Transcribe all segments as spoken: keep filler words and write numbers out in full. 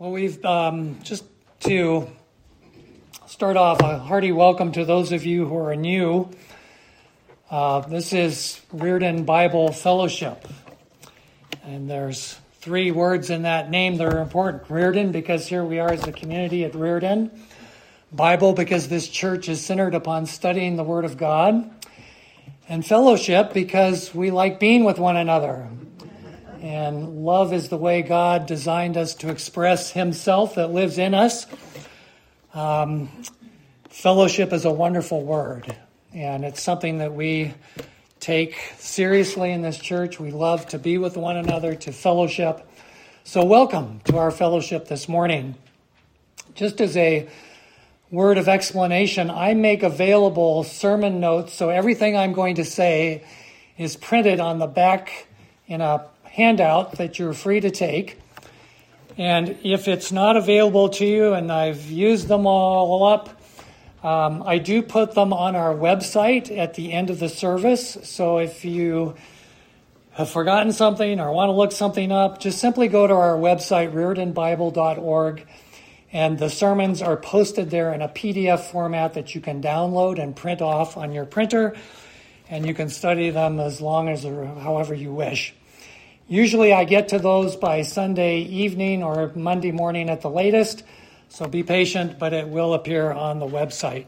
Well, we've um, just to start off, a hearty welcome to those of you who are new. Uh, this is Reardon Bible Fellowship, and there's three words in that name that are important. Reardon, because here we are as a community at Reardon. Bible, because this church is centered upon studying the Word of God. And fellowship, because we like being with one another. And love is the way God designed us to express Himself that lives in us. Um, fellowship is a wonderful word, and it's something that we take seriously in this church. We love to be with one another, to fellowship. So welcome to our fellowship this morning. Just as a word of explanation, I make available sermon notes, so everything I'm going to say is printed on the back in a handout that you're free to take. And if it's not available to you, and I've used them all up, um, I do put them on our website at the end of the service. So if you have forgotten something or want to look something up, just simply go to our website, reardon bible dot org, and the sermons are posted there in a P D F format that you can download and print off on your printer, and you can study them as long as or however you wish. Usually I get to those by Sunday evening or Monday morning at the latest, so be patient, but it will appear on the website.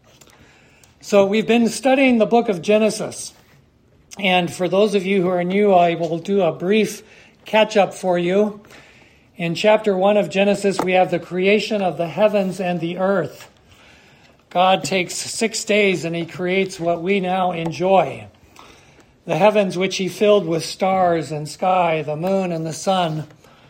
So we've been studying the book of Genesis, and for those of you who are new, I will do a brief catch-up for you. In chapter one of Genesis, we have the creation of the heavens and the earth. God takes six days and He creates what we now enjoy. The heavens which He filled with stars and sky, the moon and the sun,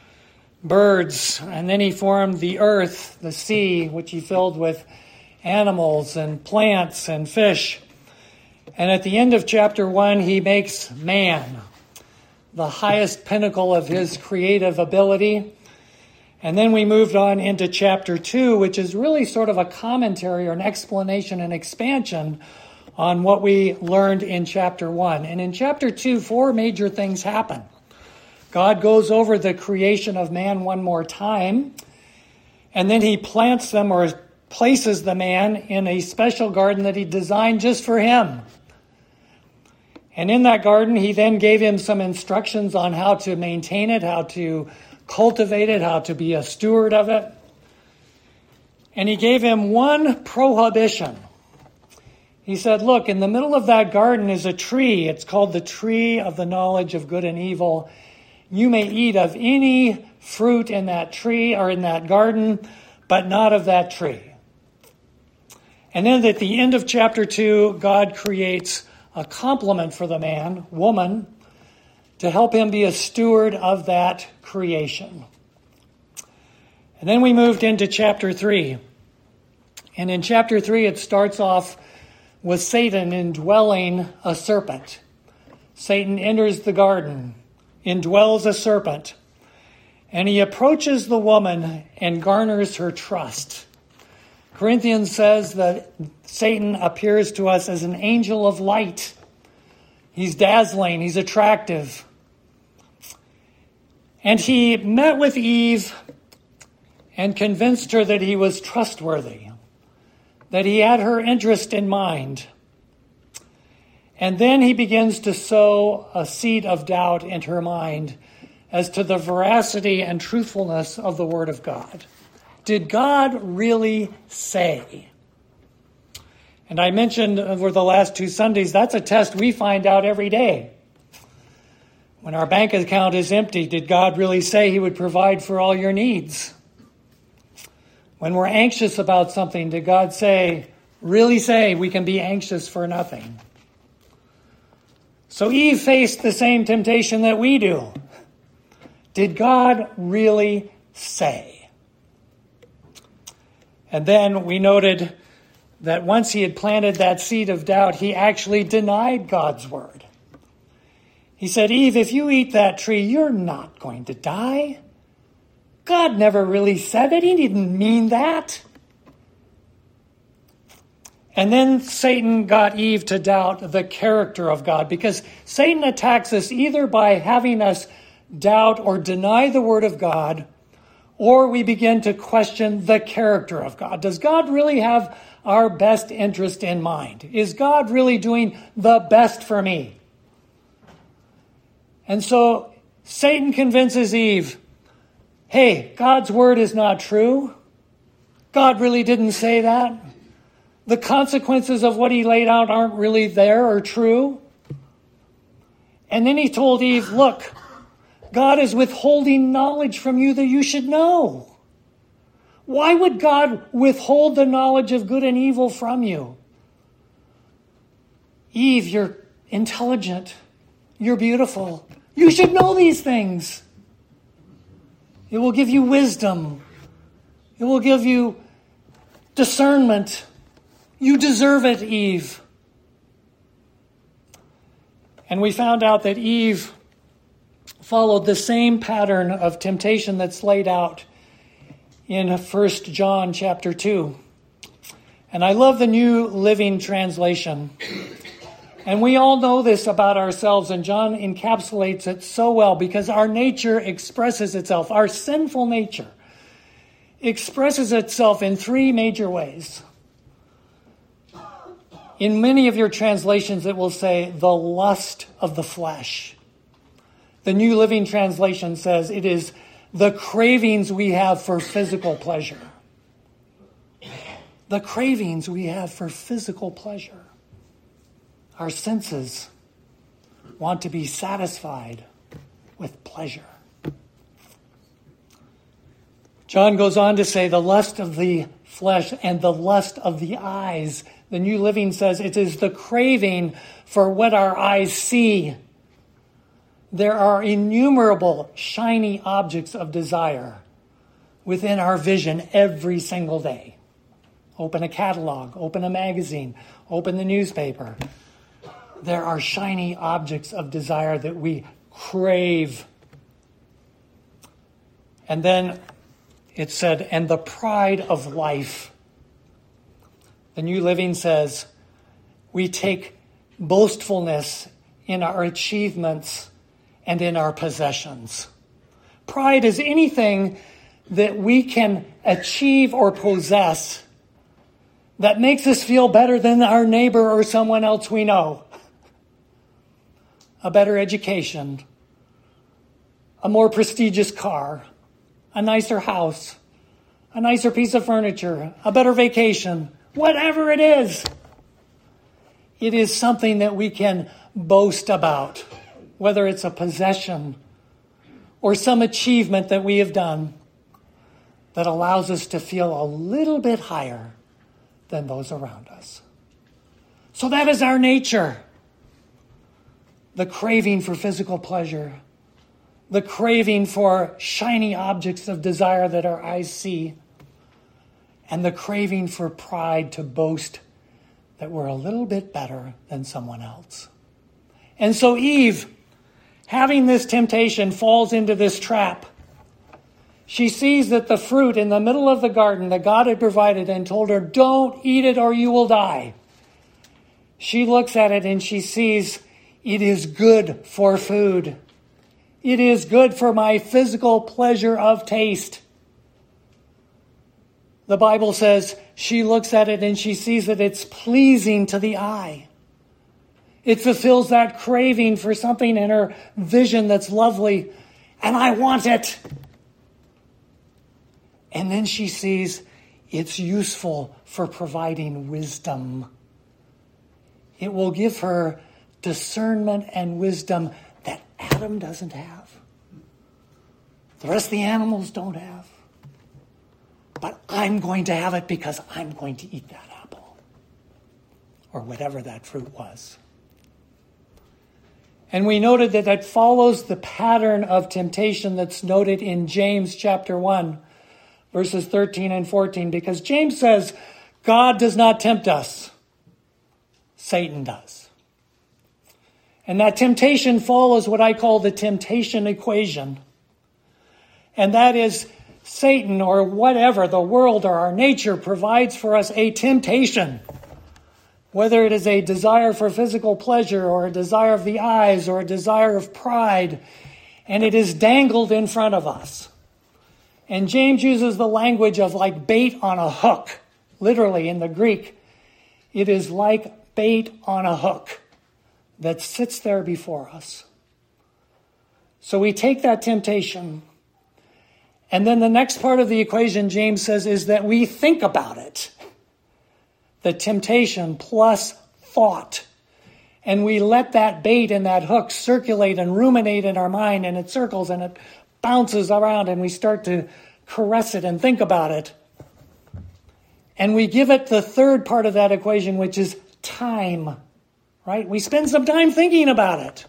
birds, and then He formed the earth, the sea, which He filled with animals and plants and fish. And at the end of chapter one, He makes man, the highest pinnacle of His creative ability. And then we moved on into chapter two, which is really sort of a commentary or an explanation and expansion on what we learned in chapter one. And in chapter two, four major things happen. God goes over the creation of man one more time, and then He plants them or places the man in a special garden that He designed just for him. And in that garden, He then gave him some instructions on how to maintain it, how to cultivate it, how to be a steward of it. And He gave him one prohibition. He said, look, in the middle of that garden is a tree. It's called the tree of the knowledge of good and evil. You may eat of any fruit in that tree or in that garden, but not of that tree. And then at the end of chapter two, God creates a complement for the man, woman, to help him be a steward of that creation. And then we moved into chapter three. And in chapter three, it starts off with Satan indwelling a serpent. Satan enters the garden, indwells a serpent, and he approaches the woman and garners her trust. Corinthians says that Satan appears to us as an angel of light. He's dazzling, he's attractive. And he met with Eve and convinced her that he was trustworthy, that he had her interest in mind. And then he begins to sow a seed of doubt in her mind as to the veracity and truthfulness of the Word of God. Did God really say? And I mentioned over the last two Sundays, that's a test we find out every day. When our bank account is empty, did God really say He would provide for all your needs? When we're anxious about something, did God say, really say, we can be anxious for nothing? So Eve faced the same temptation that we do. Did God really say? And then we noted that once he had planted that seed of doubt, he actually denied God's word. He said, Eve, if you eat that tree, you're not going to die. God never really said it. He didn't mean that. And then Satan got Eve to doubt the character of God, because Satan attacks us either by having us doubt or deny the Word of God, or we begin to question the character of God. Does God really have our best interest in mind? Is God really doing the best for me? And so Satan convinces Eve, hey, God's word is not true. God really didn't say that. The consequences of what he laid out aren't really there or true. And then he told Eve, look, God is withholding knowledge from you that you should know. Why would God withhold the knowledge of good and evil from you? Eve, you're intelligent. You're beautiful. You should know these things. It will give you wisdom. It will give you discernment. You deserve it, Eve. And we found out that Eve followed the same pattern of temptation that's laid out in First John chapter two. And I love the New Living Translation. And we all know this about ourselves, and John encapsulates it so well because our nature expresses itself. Our sinful nature expresses itself in three major ways. In many of your translations, it will say the lust of the flesh. The New Living Translation says it is the cravings we have for physical pleasure. The cravings we have for physical pleasure. Our senses want to be satisfied with pleasure. John goes on to say the lust of the flesh and the lust of the eyes. The New Living says it is the craving for what our eyes see. There are innumerable shiny objects of desire within our vision every single day. Open a catalog, open a magazine, open the newspaper. There are shiny objects of desire that we crave. And then it said, and the pride of life. The New Living says, we take boastfulness in our achievements and in our possessions. Pride is anything that we can achieve or possess that makes us feel better than our neighbor or someone else we know. A better education, a more prestigious car, a nicer house, a nicer piece of furniture, a better vacation, whatever it is. It is something that we can boast about, whether it's a possession or some achievement that we have done that allows us to feel a little bit higher than those around us. So that is our nature. The craving for physical pleasure, the craving for shiny objects of desire that our eyes see, and the craving for pride to boast that we're a little bit better than someone else. And so Eve, having this temptation, falls into this trap. She sees that the fruit in the middle of the garden that God had provided and told her, don't eat it or you will die. She looks at it and she sees it is good for food. It is good for my physical pleasure of taste. The Bible says she looks at it and she sees that it's pleasing to the eye. It fulfills that craving for something in her vision that's lovely, and I want it. And then she sees it's useful for providing wisdom. It will give her discernment and wisdom that Adam doesn't have. The rest of the animals don't have. But I'm going to have it because I'm going to eat that apple. Or whatever that fruit was. And we noted that that follows the pattern of temptation that's noted in James chapter one, verses thirteen and fourteen. Because James says, God does not tempt us. Satan does. And that temptation follows what I call the temptation equation. And that is Satan or whatever, the world or our nature provides for us a temptation. Whether it is a desire for physical pleasure or a desire of the eyes or a desire of pride. And it is dangled in front of us. And James uses the language of like bait on a hook. Literally in the Greek, it is like bait on a hook that sits there before us. So we take that temptation, and then the next part of the equation, James says, is that we think about it. The temptation plus thought. And we let that bait and that hook circulate and ruminate in our mind, and it circles and it bounces around, and we start to caress it and think about it. And we give it the third part of that equation, which is time, right? We spend some time thinking about it.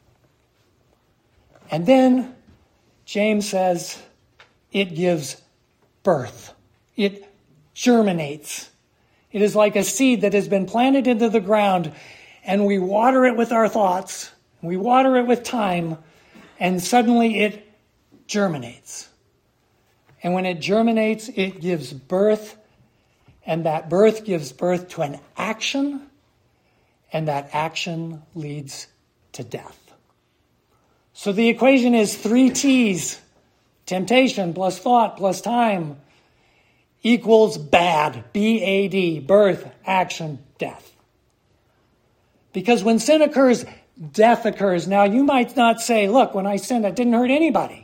And then James says it gives birth. It germinates. It is like a seed that has been planted into the ground, and we water it with our thoughts. We water it with time, and suddenly it germinates. And when it germinates, it gives birth, and that birth gives birth to an action, and that action leads to death. So the equation is three T's. Temptation plus thought plus time equals bad. B A D. Birth, action, death. Because when sin occurs, death occurs. Now you might not say, look, when I sinned, it didn't hurt anybody.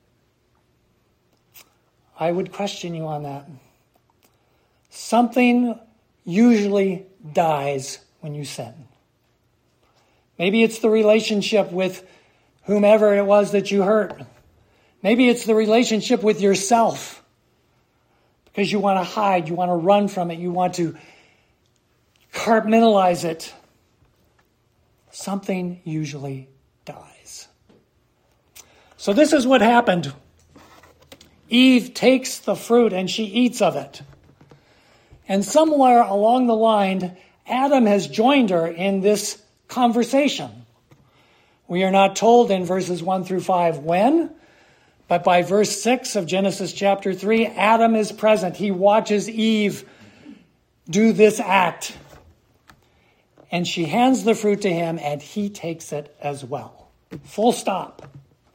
I would question you on that. Something usually dies when you sin. Maybe it's the relationship with whomever it was that you hurt. Maybe it's the relationship with yourself. Because you want to hide, you want to run from it, you want to compartmentalize it. Something usually dies. So this is what happened. Eve takes the fruit and she eats of it. And somewhere along the line, Adam has joined her in this conversation. We are not told in verses one through five when, but by verse six of Genesis chapter three, Adam is present. He watches Eve do this act. And she hands the fruit to him, and he takes it as well. Full stop.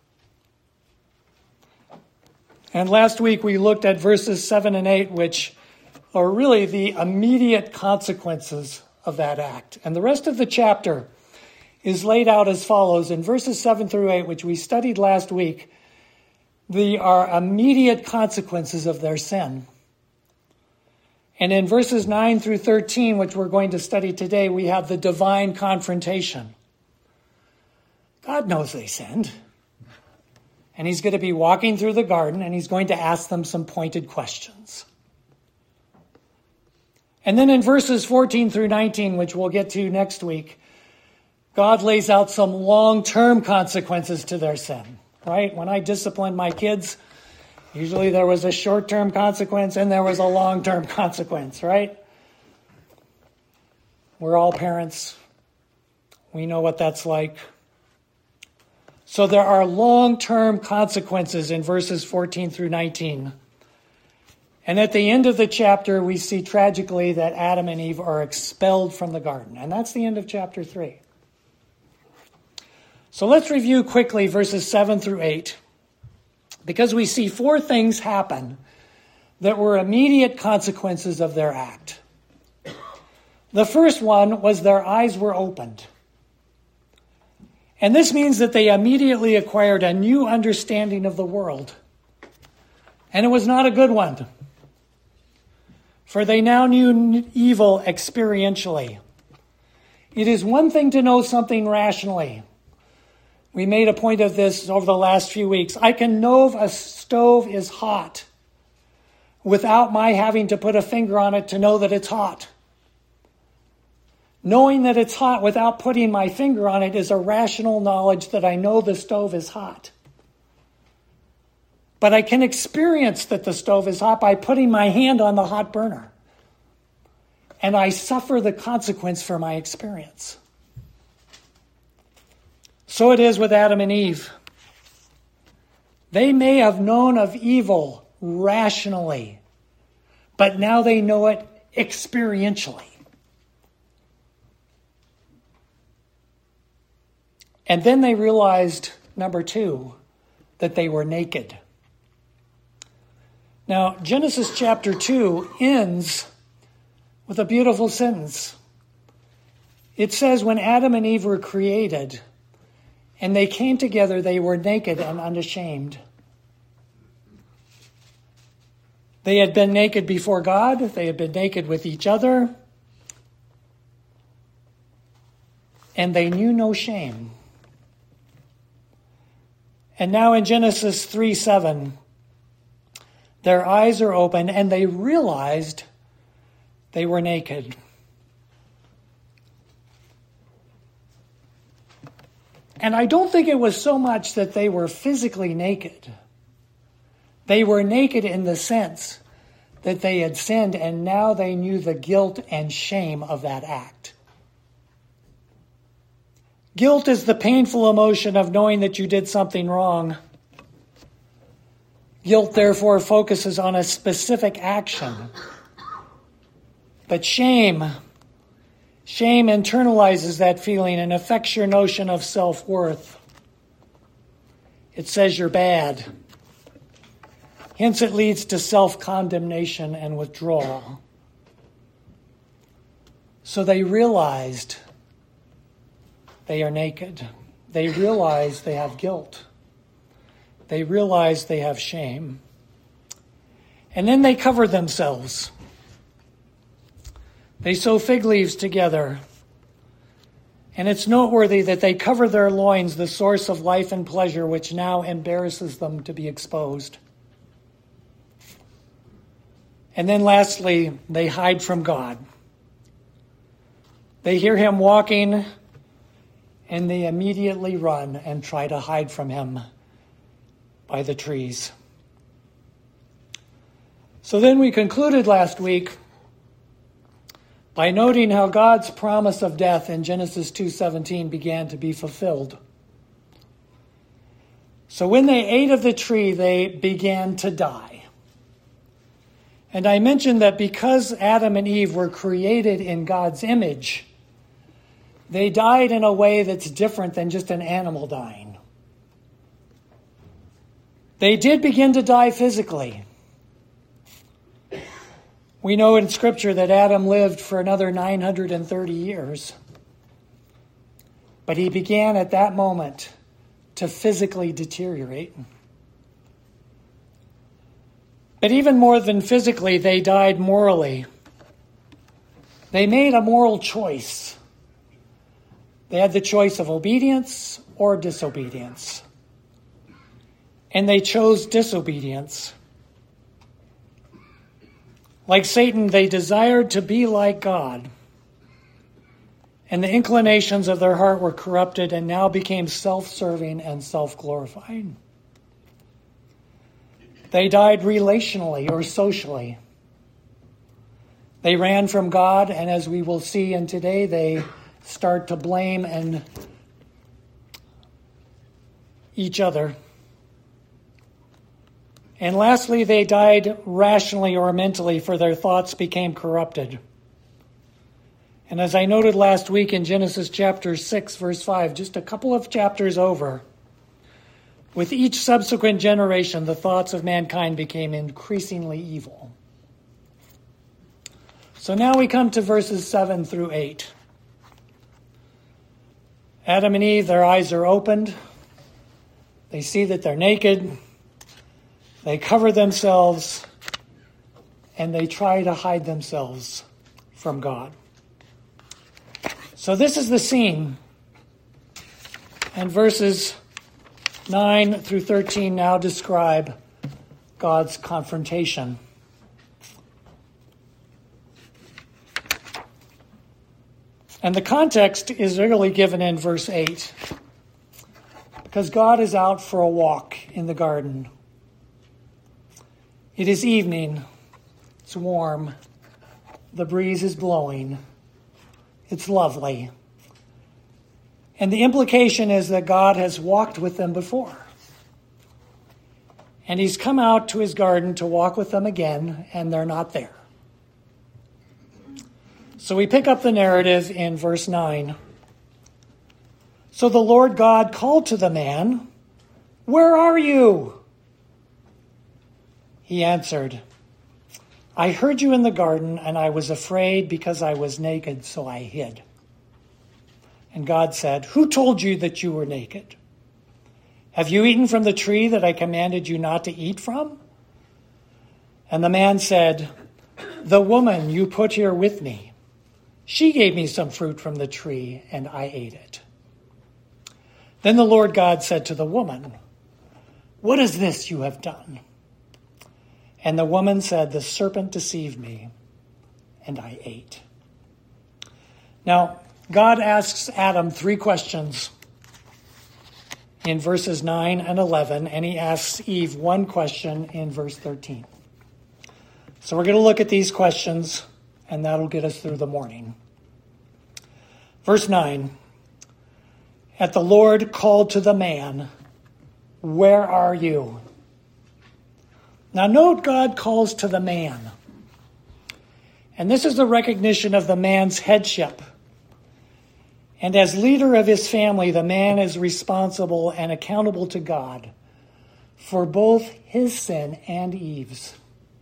And last week we looked at verses seven and eight, which are really the immediate consequences of that act. And the rest of the chapter is laid out as follows. In verses seven through eight, which we studied last week, there are immediate consequences of their sin. And in verses nine through thirteen, which we're going to study today, we have the divine confrontation. God knows they sinned. And he's going to be walking through the garden, and he's going to ask them some pointed questions. And then in verses fourteen through nineteen, which we'll get to next week, God lays out some long-term consequences to their sin, right? When I disciplined my kids, usually there was a short-term consequence and there was a long-term consequence, right? We're all parents. We know what that's like. So there are long-term consequences in verses fourteen through nineteen. And at the end of the chapter, we see tragically that Adam and Eve are expelled from the garden. And that's the end of chapter three. So let's review quickly verses seven through eight, because we see four things happen that were immediate consequences of their act. The first one was their eyes were opened. And this means that they immediately acquired a new understanding of the world. And it was not a good one. For they now knew evil experientially. It is one thing to know something rationally. We made a point of this over the last few weeks. I can know if a stove is hot without my having to put a finger on it to know that it's hot. Knowing that it's hot without putting my finger on it is a rational knowledge that I know the stove is hot. But I can experience that the stove is hot by putting my hand on the hot burner. And I suffer the consequence for my experience. So it is with Adam and Eve. They may have known of evil rationally, but now they know it experientially. And then they realized, number two, that they were naked. Now, Genesis chapter two ends with a beautiful sentence. It says, when Adam and Eve were created, and they came together, they were naked and unashamed. They had been naked before God. They had been naked with each other. And they knew no shame. And now in Genesis three seven, their eyes are open and they realized they were naked. And I don't think it was so much that they were physically naked. They were naked in the sense that they had sinned and now they knew the guilt and shame of that act. Guilt is the painful emotion of knowing that you did something wrong. Guilt, therefore, focuses on a specific action. But shame, shame internalizes that feeling and affects your notion of self-worth. It says you're bad. Hence, it leads to self-condemnation and withdrawal. So they realized they are naked. They realize they have guilt. They realize they have shame. And then they cover themselves. They sew fig leaves together. And it's noteworthy that they cover their loins, the source of life and pleasure, which now embarrasses them to be exposed. And then lastly, they hide from God. They hear him walking, and they immediately run and try to hide from him by the trees. So then we concluded last week by noting how God's promise of death in Genesis two seventeen began to be fulfilled. So when they ate of the tree, they began to die. And I mentioned that because Adam and Eve were created in God's image, they died in a way that's different than just an animal dying. They did begin to die physically. We know in Scripture that Adam lived for another nine hundred thirty years. But he began at that moment to physically deteriorate. But even more than physically, they died morally. They made a moral choice. They had the choice of obedience or disobedience. And they chose disobedience. Like Satan, they desired to be like God. And the inclinations of their heart were corrupted and now became self-serving and self-glorifying. They died relationally or socially. They ran from God, and as we will see in today, they start to blame and each other. And lastly, they died rationally or mentally, for their thoughts became corrupted. And as I noted last week in Genesis chapter six, verse five, just a couple of chapters over, with each subsequent generation, the thoughts of mankind became increasingly evil. So now we come to verses seven through eight. Adam and Eve, their eyes are opened. They see that they're naked. They cover themselves, and they try to hide themselves from God. So this is the scene. And verses nine through thirteen now describe God's confrontation. And the context is really given in verse eight. Because God is out for a walk in the garden. It is evening. It's warm. The breeze is blowing. It's lovely. And the implication is that God has walked with them before. And he's come out to his garden to walk with them again, and they're not there. So we pick up the narrative in verse nine. So the Lord God called to the man, "Where are you?" He answered, I heard you in the garden, and I was afraid because I was naked, so I hid. And God said, who told you that you were naked? Have you eaten from the tree that I commanded you not to eat from? And the man said, the woman you put here with me, she gave me some fruit from the tree, and I ate it. Then the Lord God said to the woman, what is this you have done? And the woman said, the serpent deceived me, and I ate. Now, God asks Adam three questions in verses nine and eleven, and he asks Eve one question in verse thirteen. So we're going to look at these questions, and that'll get us through the morning. Verse nine, and the Lord called to the man, where are you? Now note God calls to the man. And this is the recognition of the man's headship. And as leader of his family, the man is responsible and accountable to God for both his sin and Eve's.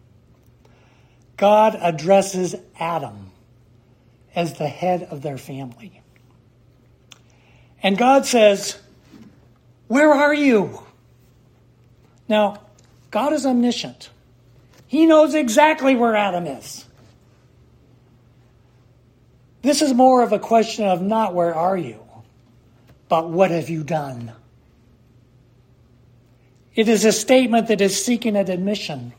God addresses Adam as the head of their family. And God says, where are you? Now, God is omniscient. He knows exactly where Adam is. This is more of a question of not where are you, but what have you done? It is a statement that is seeking an admission.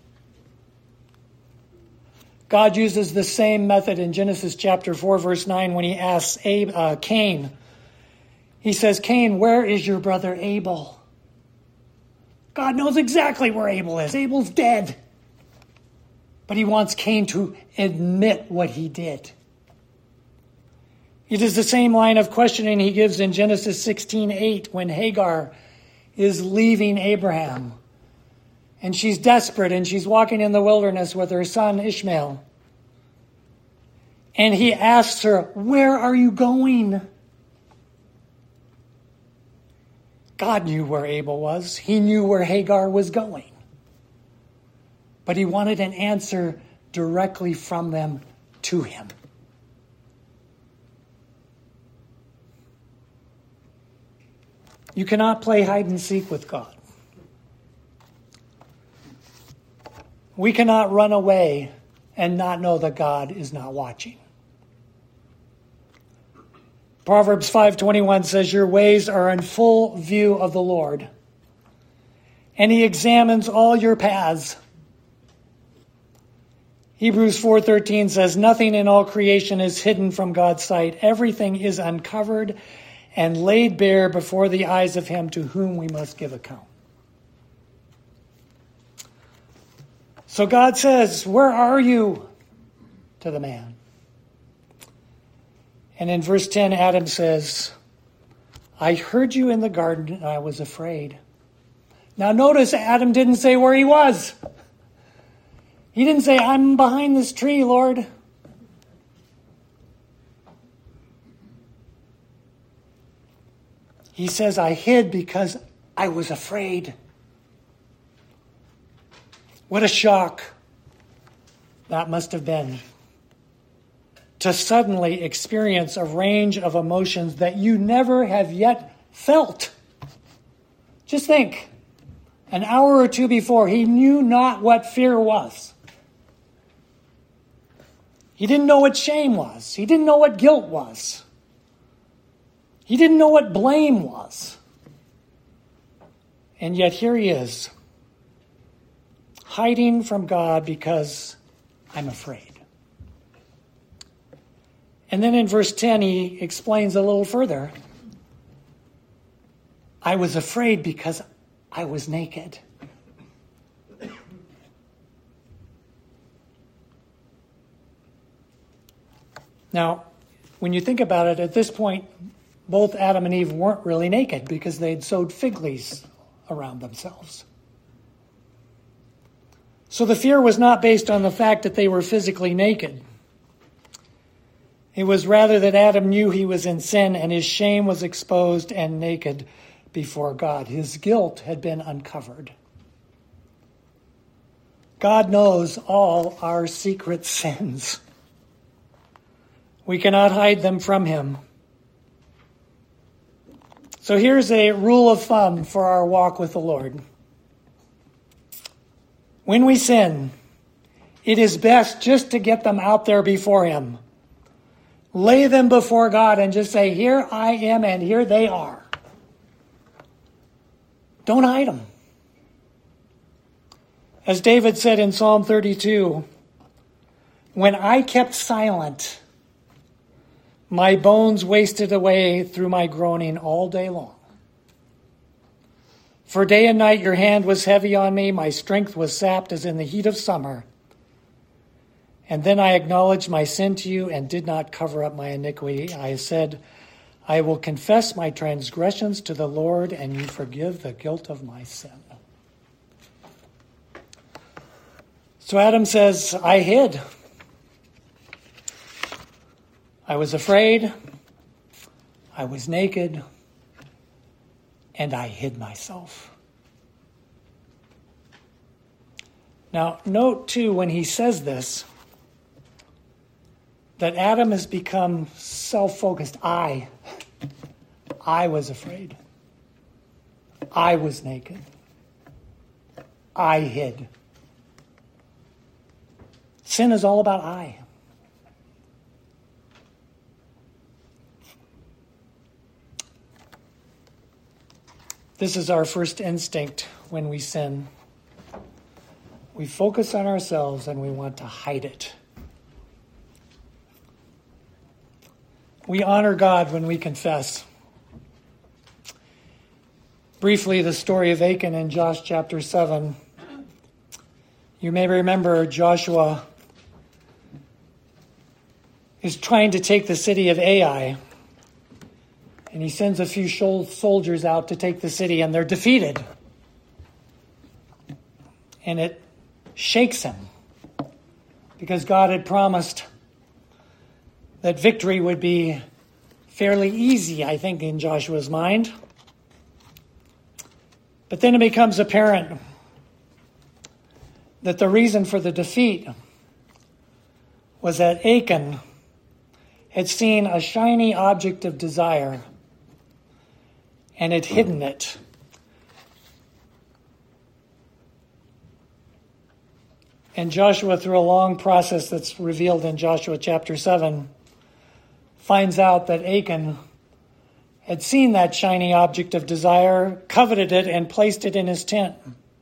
God uses the same method in Genesis chapter four, verse nine, when he asks Abe, uh, Cain. He says, Cain, where is your brother Abel? God knows exactly where Abel is. Abel's dead. But he wants Cain to admit what he did. It is the same line of questioning he gives in Genesis sixteen eight when Hagar is leaving Abraham. And she's desperate and she's walking in the wilderness with her son Ishmael. And he asks her, where are you going? God knew where Abel was. He knew where Hagar was going. But he wanted an answer directly from them to him. You cannot play hide and seek with God. We cannot run away and not know that God is not watching. Proverbs five twenty-one says, your ways are in full view of the Lord, and he examines all your paths. Hebrews four thirteen says, nothing in all creation is hidden from God's sight. Everything is uncovered and laid bare before the eyes of him to whom we must give account. So God says, where are you? To the man. And in verse ten, Adam says, I heard you in the garden and I was afraid. Now notice Adam didn't say where he was. He didn't say, I'm behind this tree, Lord. He says, I hid because I was afraid. What a shock that must have been, to suddenly experience a range of emotions that you never have yet felt. Just think, an hour or two before, he knew not what fear was. He didn't know what shame was. He didn't know what guilt was. He didn't know what blame was. And yet here he is, hiding from God because I'm afraid. And then in verse ten, he explains a little further. I was afraid because I was naked. Now, when you think about it, at this point, both Adam and Eve weren't really naked because they'd sewed fig leaves around themselves. So the fear was not based on the fact that they were physically naked. It was rather that Adam knew he was in sin and his shame was exposed and naked before God. His guilt had been uncovered. God knows all our secret sins. We cannot hide them from him. So here's a rule of thumb for our walk with the Lord. When we sin, it is best just to get them out there before him. Lay them before God and just say, here I am and here they are. Don't hide them. As David said in Psalm thirty-two, when I kept silent, my bones wasted away through my groaning all day long. For day and night your hand was heavy on me, my strength was sapped as in the heat of summer. And then I acknowledged my sin to you and did not cover up my iniquity. I said, I will confess my transgressions to the Lord, and you forgive the guilt of my sin. So Adam says, I hid. I was afraid. I was naked. And I hid myself. Now, note too, when he says this, that Adam has become self-focused. I, I was afraid. I was naked. I hid. Sin is all about I. This is our first instinct when we sin. We focus on ourselves and we want to hide it. We honor God when we confess. Briefly, the story of Achan in Joshua chapter seven. You may remember Joshua is trying to take the city of Ai. And he sends a few soldiers out to take the city, and they're defeated. And it shakes him, because God had promised that victory would be fairly easy, I think, in Joshua's mind. But then it becomes apparent that the reason for the defeat was that Achan had seen a shiny object of desire and had hidden it. And Joshua, through a long process that's revealed in Joshua chapter seven, finds out that Achan had seen that shiny object of desire, coveted it, and placed it in his tent.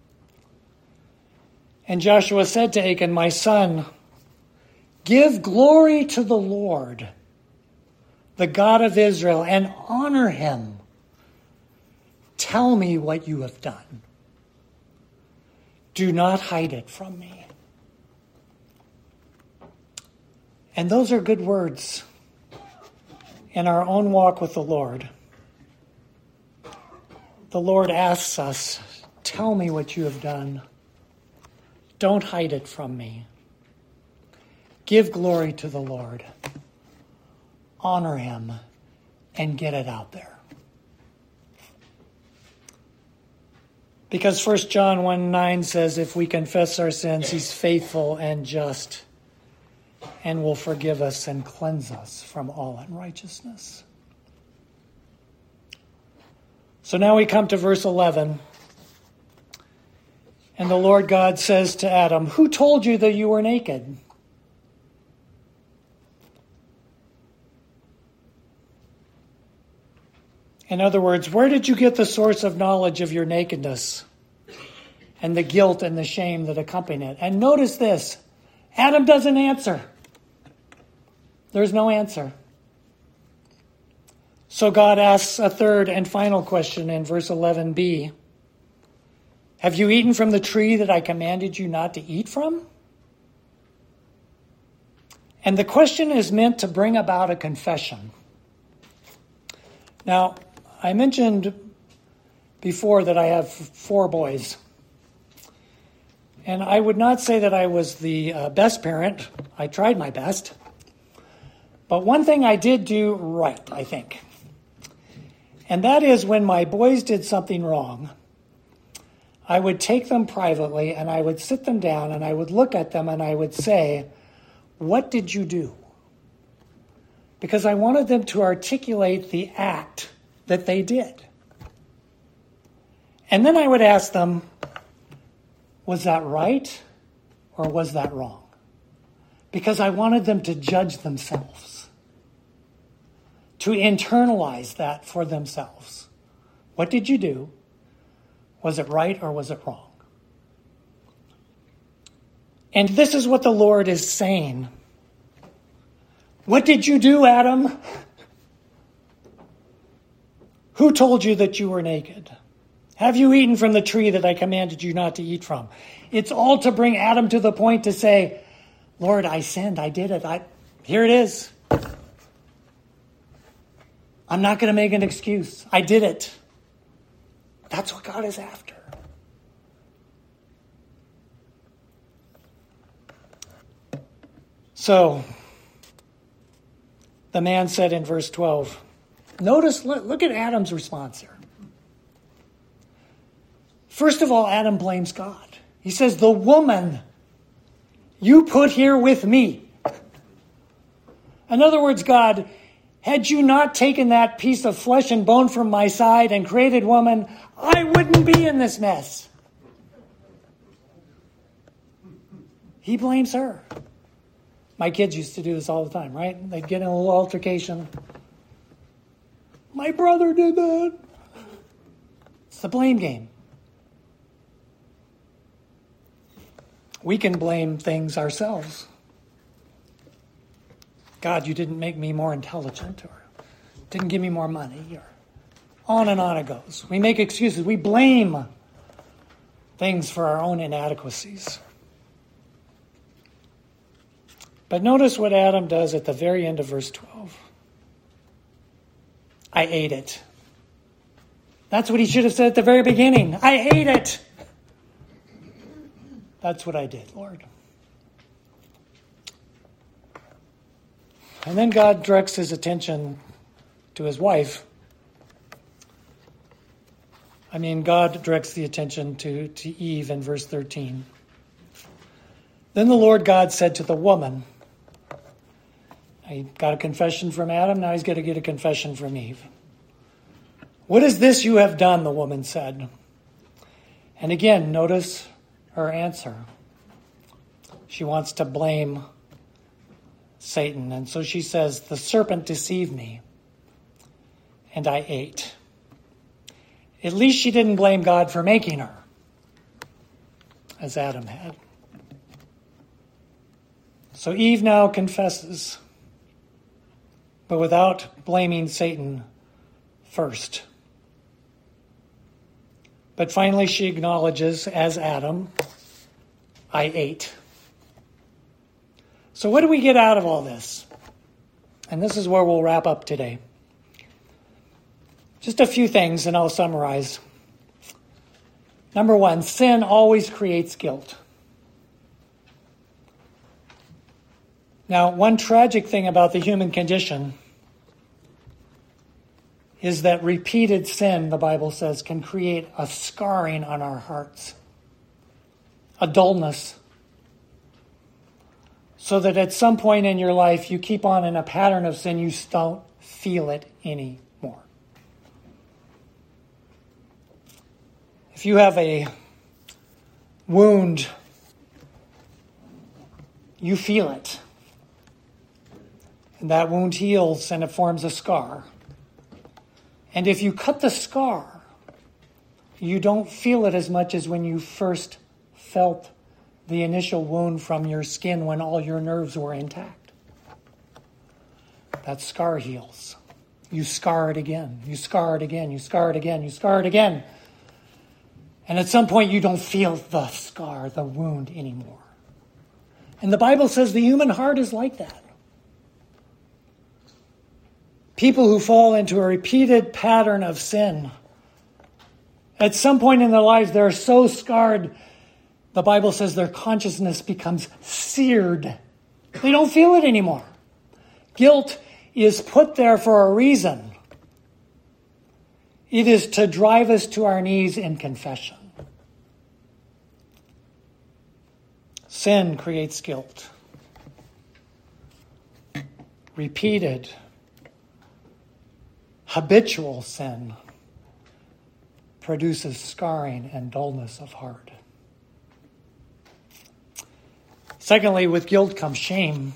And Joshua said to Achan, my son, give glory to the Lord, the God of Israel, and honor him. Tell me what you have done. Do not hide it from me. And those are good words in our own walk with the Lord. The Lord asks us, tell me what you have done. Don't hide it from me. Give glory to the Lord. Honor him and get it out there. Because First John one nine says, if we confess our sins, he's faithful and just and will forgive us and cleanse us from all unrighteousness. So now we come to verse eleven. And the Lord God says to Adam, who told you that you were naked? In other words, where did you get the source of knowledge of your nakedness and the guilt and the shame that accompany it? And notice this, Adam doesn't answer. There's no answer. So God asks a third and final question in verse eleven b. Have you eaten from the tree that I commanded you not to eat from? And the question is meant to bring about a confession. Now, I mentioned before that I have four boys. And I would not say that I was the uh, best parent. I tried my best. But one thing I did do right, I think. And that is when my boys did something wrong, I would take them privately and I would sit them down and I would look at them and I would say, what did you do? Because I wanted them to articulate the act that they did. And then I would ask them, was that right or was that wrong? Because I wanted them to judge themselves, to internalize that for themselves. What did you do? Was it right or was it wrong? And this is what the Lord is saying. What did you do, Adam? Who told you that you were naked? Have you eaten from the tree that I commanded you not to eat from? It's all to bring Adam to the point to say, Lord, I sinned. I did it. I, here it is. I'm not going to make an excuse. I did it. That's what God is after. So, the man said in verse twelve, notice, look, look at Adam's response here. First of all, Adam blames God. He says, the woman you put here with me. In other words, God, had you not taken that piece of flesh and bone from my side and created woman, I wouldn't be in this mess. He blames her. My kids used to do this all the time, right? They'd get in a little altercation. My brother did that. It's the blame game. We can blame things ourselves. God, you didn't make me more intelligent, or didn't give me more money, or on and on it goes. We make excuses. We blame things for our own inadequacies. But notice what Adam does at the very end of verse twelve. I ate it. That's what he should have said at the very beginning. I ate it. That's what I did, Lord. And then God directs his attention to his wife. I mean, God directs the attention to, to Eve in verse thirteen. Then the Lord God said to the woman, he got a confession from Adam, now he's going to get a confession from Eve. What is this you have done, the woman said. And again, notice her answer. She wants to blame Satan. And so she says, the serpent deceived me, and I ate. At least she didn't blame God for making her, as Adam had. So Eve now confesses, but without blaming Satan first. But finally she acknowledges, as Adam, I ate. So what do we get out of all this? And this is where we'll wrap up today. Just a few things, and I'll summarize. Number one, sin always creates guilt. Now, one tragic thing about the human condition is that repeated sin, the Bible says, can create a scarring on our hearts, a dullness, so that at some point in your life you keep on in a pattern of sin, you don't feel it anymore. If you have a wound, you feel it. And that wound heals and it forms a scar. And if you cut the scar, you don't feel it as much as when you first felt the initial wound from your skin when all your nerves were intact. That scar heals. You scar it again. You scar it again. You scar it again. You scar it again. And at some point you don't feel the scar, the wound anymore. And the Bible says the human heart is like that. People who fall into a repeated pattern of sin, at some point in their lives, they're so scarred, the Bible says their consciousness becomes seared. They don't feel it anymore. Guilt is put there for a reason. It is to drive us to our knees in confession. Sin creates guilt. Repeated, habitual sin produces scarring and dullness of heart. Secondly, with guilt comes shame.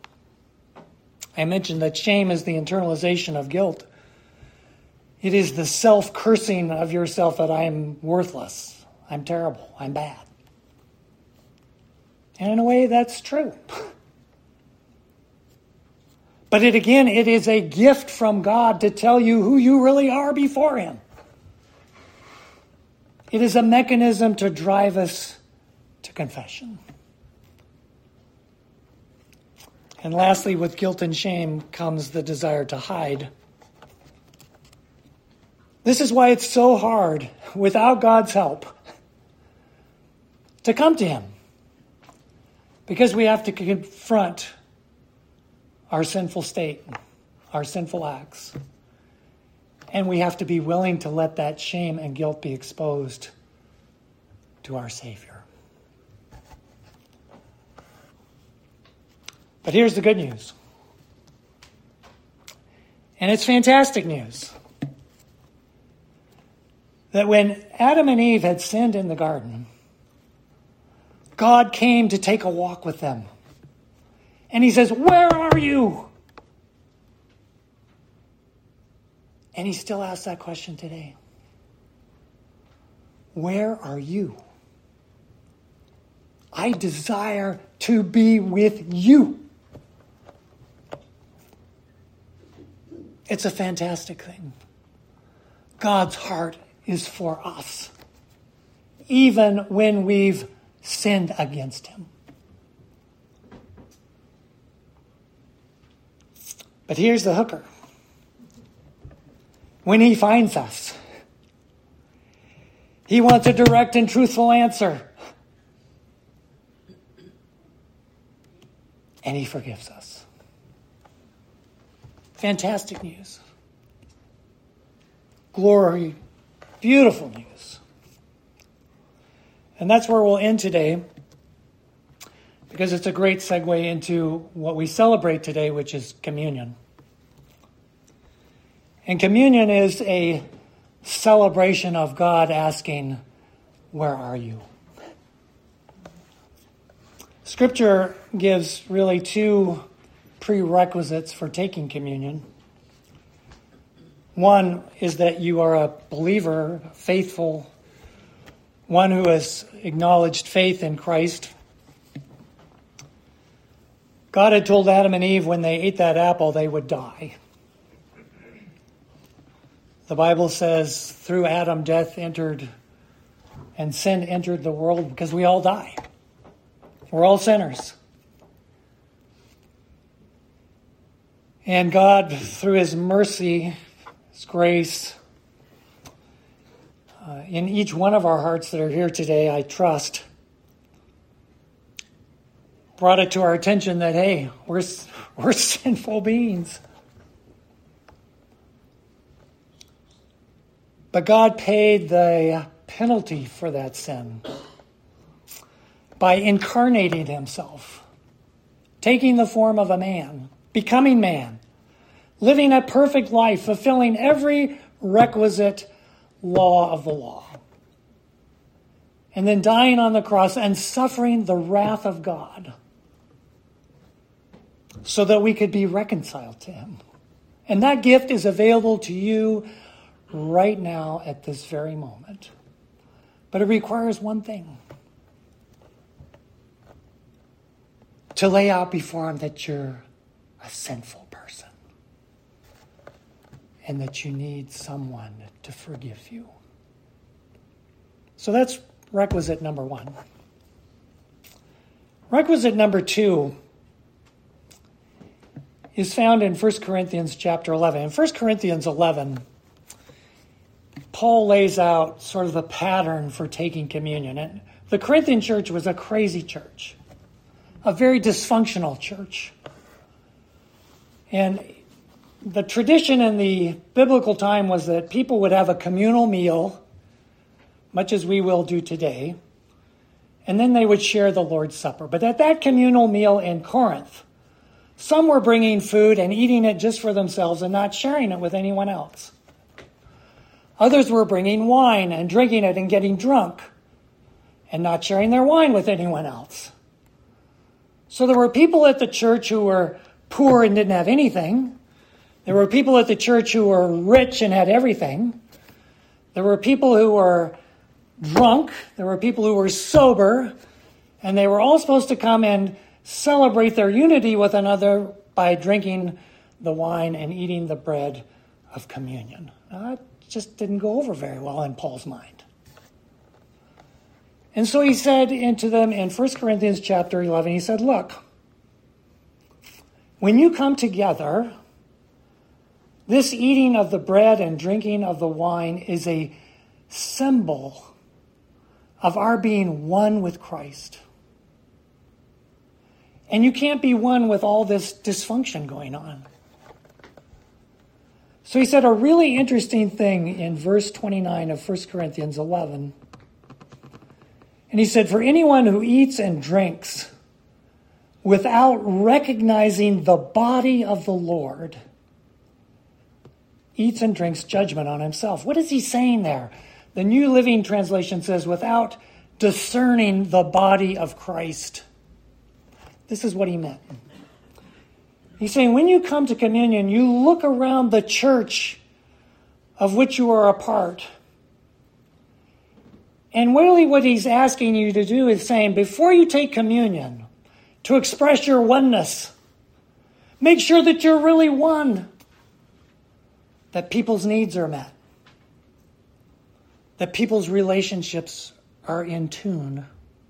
I mentioned that shame is the internalization of guilt. It is the self-cursing of yourself that I'm worthless, I'm terrible, I'm bad. And in a way, that's true. But it again, it is a gift from God to tell you who you really are before Him. It is a mechanism to drive us to confession. And lastly, with guilt and shame comes the desire to hide. This is why it's so hard, without God's help, to come to Him. Because we have to confront our sinful state, our sinful acts. And we have to be willing to let that shame and guilt be exposed to our Savior. But here's the good news. And it's fantastic news. That when Adam and Eve had sinned in the garden, God came to take a walk with them. And He says, "Where are you?" And He still asks that question today. Where are you? I desire to be with you. It's a fantastic thing. God's heart is for us, even when we've sinned against Him. But here's the hooker. When He finds us, He wants a direct and truthful answer. And He forgives us. Fantastic news. Glory. Beautiful news. And that's where we'll end today, because it's a great segue into what we celebrate today, which is communion. And communion is a celebration of God asking, "Where are you?" Scripture gives really two prerequisites for taking communion. One is that you are a believer, faithful, one who has acknowledged faith in Christ. God had told Adam and Eve when they ate that apple they would die. The Bible says through Adam death entered and sin entered the world because we all die. We're all sinners. And God, through His mercy, His grace, uh, in each one of our hearts that are here today, I trust, brought it to our attention that, hey, we're, we're sinful beings. But God paid the penalty for that sin by incarnating Himself, taking the form of a man, becoming man, living a perfect life, fulfilling every requisite law of the law, and then dying on the cross and suffering the wrath of God so that we could be reconciled to Him. And that gift is available to you right now at this very moment. But it requires one thing. To lay out before Him that you're a sinful person. And that you need someone to forgive you. So that's requisite number one. Requisite number two is found in First Corinthians chapter eleven. In First Corinthians eleven, Paul lays out sort of the pattern for taking communion. And the Corinthian church was a crazy church, a very dysfunctional church. And the tradition in the biblical time was that people would have a communal meal, much as we will do today. and then they would share the Lord's Supper. But at that communal meal in Corinth, some were bringing food and eating it just for themselves and not sharing it with anyone else. Others were bringing wine and drinking it and getting drunk and not sharing their wine with anyone else. So there were people at the church who were poor and didn't have anything. There were people at the church who were rich and had everything. There were people who were drunk. There were people who were sober. And they were all supposed to come and celebrate their unity with another by drinking the wine and eating the bread of communion. Now, that just didn't go over very well in Paul's mind. And so he said into them in First Corinthians chapter eleven, he said, look, when you come together, this eating of the bread and drinking of the wine is a symbol of our being one with Christ. And you can't be one with all this dysfunction going on. So he said a really interesting thing in verse twenty-nine of First Corinthians eleven. And he said, for anyone who eats and drinks without recognizing the body of the Lord eats and drinks judgment on himself. What is he saying there? The New Living Translation says, without discerning the body of Christ. This is what he meant. He's saying, when you come to communion, you look around the church of which you are a part. And really what he's asking you to do is saying, before you take communion, to express your oneness, make sure that you're really one, that people's needs are met, that people's relationships are in tune,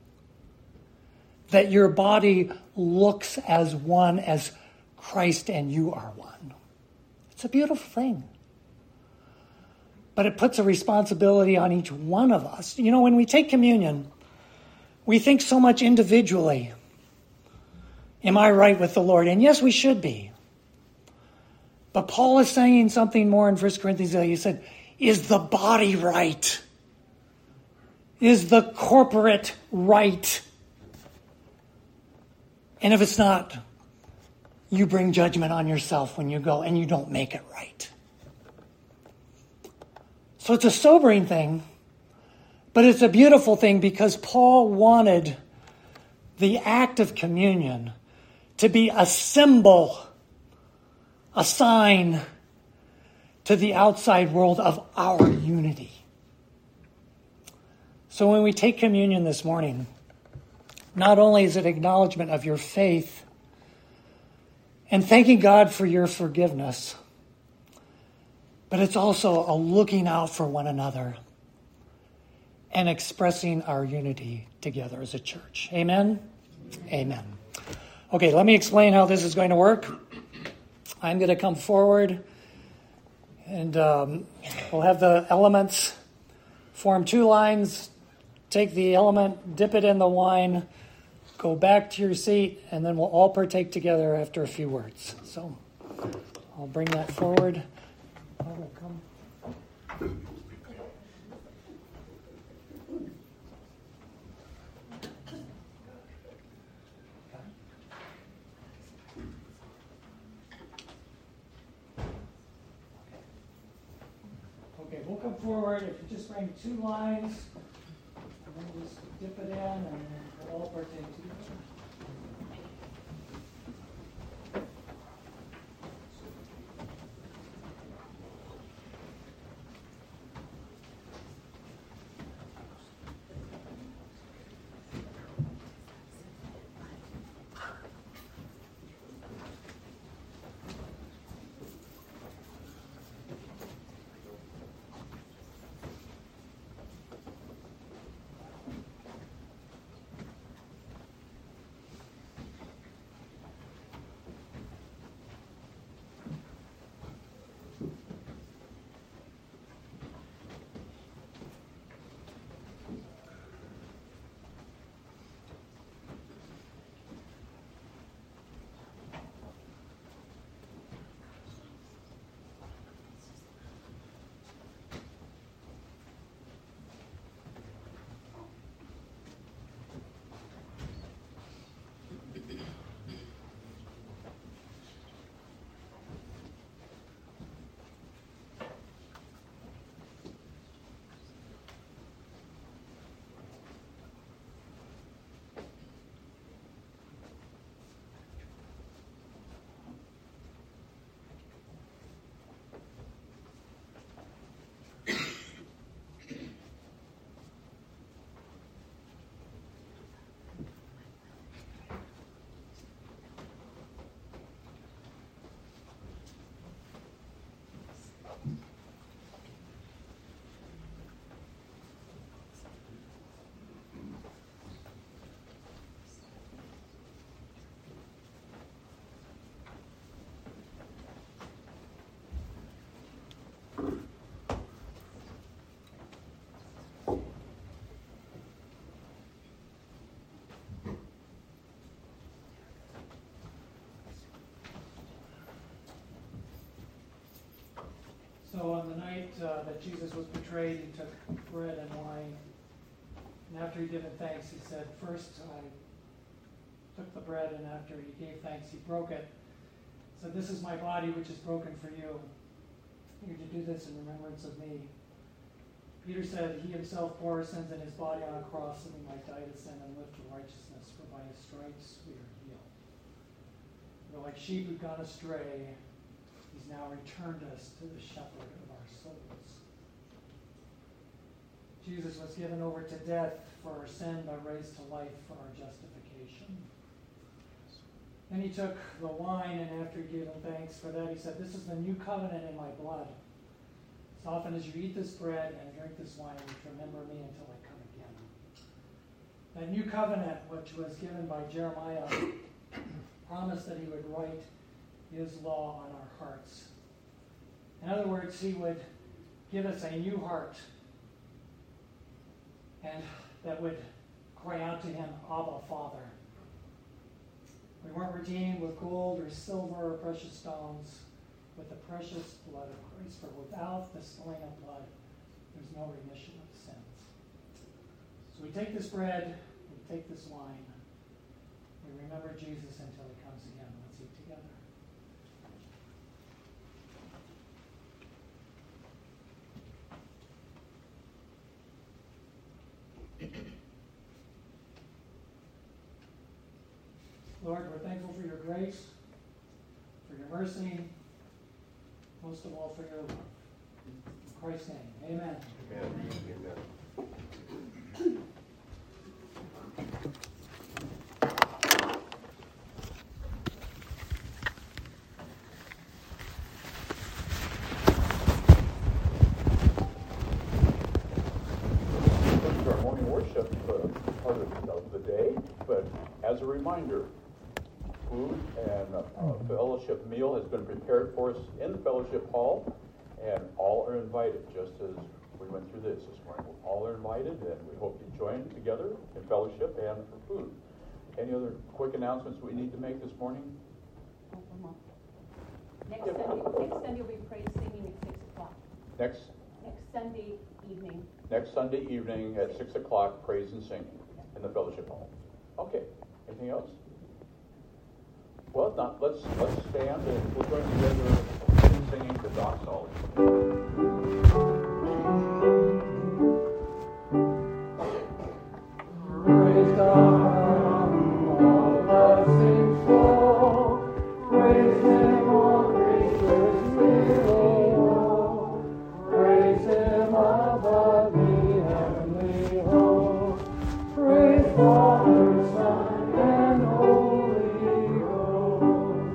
that your body looks as one as Christ and you are one. It's a beautiful thing. But it puts a responsibility on each one of us. You know, when we take communion, we think so much individually. Am I right with the Lord? And yes, we should be. But Paul is saying something more in First Corinthians. He said, is the body right? Is the corporate right? And if it's not, you bring judgment on yourself when you go and you don't make it right. So it's a sobering thing, but it's a beautiful thing because Paul wanted the act of communion to be a symbol, a sign to the outside world of our unity. So when we take communion this morning, not only is it acknowledgement of your faith and thanking God for your forgiveness, but it's also a looking out for one another and expressing our unity together as a church. Amen? Amen. Okay, let me explain how this is going to work. I'm going to come forward and um, we'll have the elements form two lines. Take the element, dip it in the wine, go back to your seat, and then we'll all partake together after a few words. So I'll bring that forward. Come. Okay, we'll come forward. If you just bring two lines, and then just dip it in, and we'll all partake together. So on the night uh, that Jesus was betrayed, he took bread and wine. And after he given thanks, he said, first I took the bread, and after he gave thanks, he broke it. He said, this is my body, which is broken for you. You're to do this in remembrance of me. Peter said, he himself bore our sins in his body on a cross, that we might die to sin and live to righteousness, for by his stripes we are healed. We're like sheep who've gone astray. He's now returned us to the shepherd of our souls. Jesus was given over to death for our sin, but raised to life for our justification. Then he took the wine, and after he gave him thanks for that, he said, this is the new covenant in my blood. As often as you eat this bread and drink this wine, you remember me until I come again. That new covenant, which was given by Jeremiah, promised that he would write his law on our hearts. In other words, he would give us a new heart, and that would cry out to him, Abba, Father. We weren't redeemed with gold or silver or precious stones, with the precious blood of Christ. For without the spilling of blood, there's no remission of sins. So we take this bread, we take this wine, we remember Jesus until he comes again. Let's eat together. Lord, we're thankful for your grace, for your mercy, most of all for your love. In Christ's name, amen. Amen. Amen. This is our morning worship uh, part of, of the day, but as a reminder, food and a fellowship meal has been prepared for us in the fellowship hall, and all are invited, just as we went through this this morning. All are invited, and we hope you join together in fellowship and for food. Any other quick announcements we need to make this morning? Next Sunday, next Sunday will be praise singing at six o'clock. Next Next Sunday evening. next Sunday evening at six o'clock, praise and singing in the fellowship hall. Okay. Anything else? Well, if not, let's let's stand and we'll join together in singing the doxology. Praise God, all blessings flow. Praise Him, all creatures below. Praise Him above the heavenly host. Praise Father, Son, and Holy Ghost.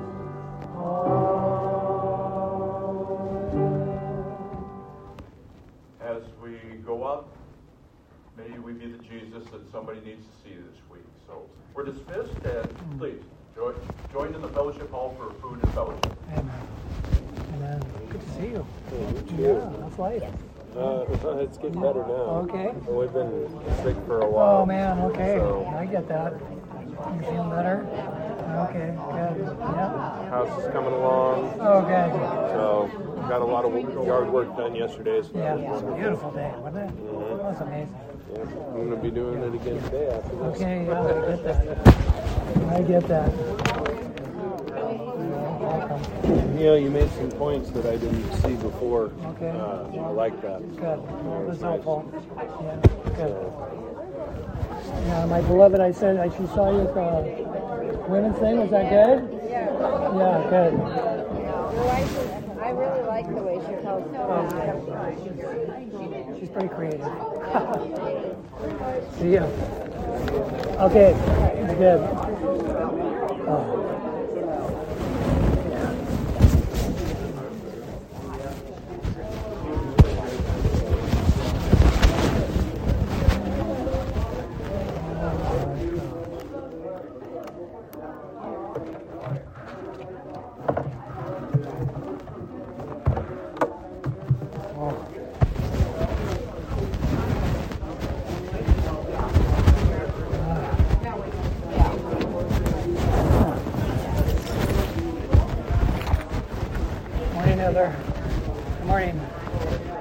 Amen. As we go up, may we be the Jesus that somebody needs to see this week. So we're dismissed, and please join, join in the fellowship hall for food and fellowship. Amen. Amen. Good to see you. Yeah, Yeah, that's life. Uh, it's getting better now. Okay. We've been sick for a while. Oh, man, okay. So, I get that. You feeling better? Okay, good. Yeah. house is coming along. Okay. So, got a lot of yard work done yesterday. So Yeah, that it was was a wonderful. beautiful day, wasn't it? Mhm. It was amazing. Yeah, I'm going to be doing it again today after this. Okay, yeah, I get that. I get that. Welcome. You know, you made some points that I didn't see before. Okay. Uh, I like that. Good. Well, it was Nice. helpful. Yeah, good. Yeah, my beloved, I said, I she saw you at the women's thing. Was that good? Yeah. Yeah, good. The wife is, I really like the way she tells stories. She's pretty creative. See ya. Okay, good. Oh. Morning, Heather. Good morning.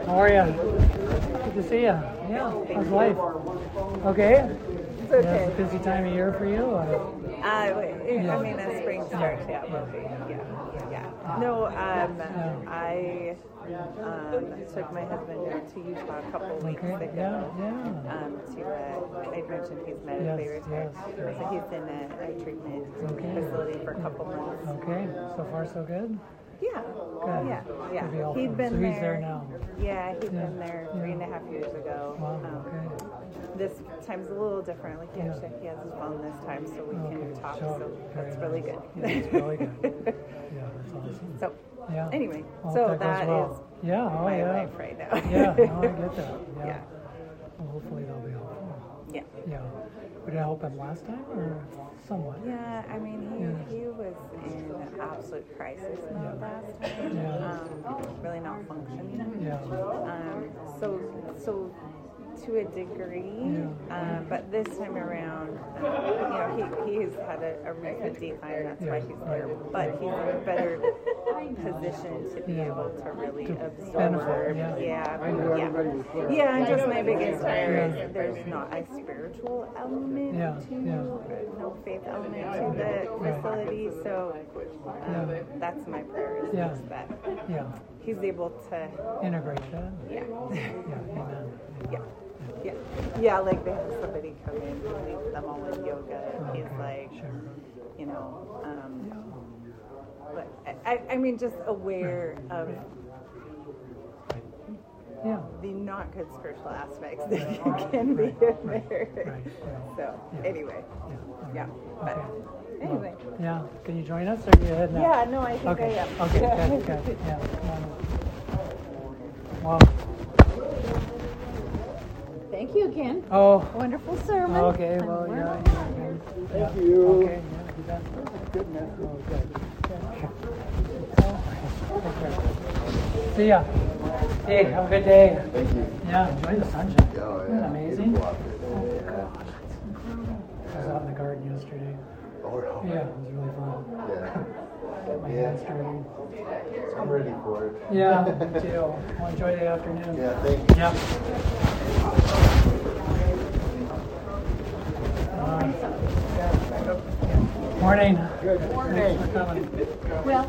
How are you? Good to see you. Yeah, how's life? Okay? It's okay. Yeah, it's a busy time of year for you? Or? Uh, I mean, the spring starts, yeah, will be. Yeah, yeah. No, um, I um, took my husband down to Utah a couple of weeks Okay, ago. yeah, yeah. Um, to, uh, I mentioned he's medically Yes, retired. yes, yes. So he's in a, a treatment Okay. facility for a couple months. Okay, so far so good? Yeah, Good. yeah, That'd be yeah. helpful. He'd been So he's there. there now. Yeah, he'd Yeah, been there yeah. three and a half years ago. Wow, Um, okay. This time's a little different. Like he Yeah. actually he has his phone this time, so we Okay, can talk. sure. So Very that's really nice. good. Yeah, it's really good. Yeah, that's awesome. So Yeah. anyway, Well, so that goes that well. is Yeah, oh, my yeah. life right now. Yeah, no, I get that. Yeah. Yeah. Well, hopefully that'll be helpful. Yeah. Yeah. Did it help him last time or somewhat? Yeah, I mean, he, Yeah. he was in absolute crisis mode last time. Yeah. Um, really not functioning. Yeah. Um, so, so to a degree, Yeah. uh, but this time around, uh, you know, he, he's had a, a recent decline. That's why he's there. But he's in a better position to be Yeah. able to really To absorb. benefit, yeah. Yeah, yeah. Yeah, and just my biggest fear is there's not a spiritual element Yeah, to, yeah. no faith element to the facility. So um, Yeah. that's my prayer is Yeah. just that Yeah. he's able to, Integrate that. yeah, Yeah, amen. yeah. Yeah, yeah, like they have somebody come in and lead them all in yoga. And he's Okay, like, sure. you know, um, but I, I mean, just aware of Yeah. the not good spiritual aspects that can be in there. Right. So, anyway, yeah, but Okay. anyway. Yeah. Can you join us or are you heading out? Yeah, no, I think Okay. I am. Okay, Yeah. good, good. Yeah, come on. Wow. Thank you again. Oh, Wonderful sermon. okay. And Well, we're yeah. on. yeah, Thank you. Okay, yeah, you bet. Goodness. Oh, good. Okay. See ya. Hey, have a good day. Thank you. Yeah, enjoy the sunshine. Oh, yeah. Isn't that amazing? Beautiful out there. Oh, gosh, it's incredible. I was out in the garden yesterday. Oh, no. Yeah, it was really fun. Yeah. Got my Yeah. hands dirty. I'm ready for it. Yeah, me too. Well, enjoy the afternoon. Yeah, thank you. Yep. Uh, morning. Good morning. Thanks for coming. Well,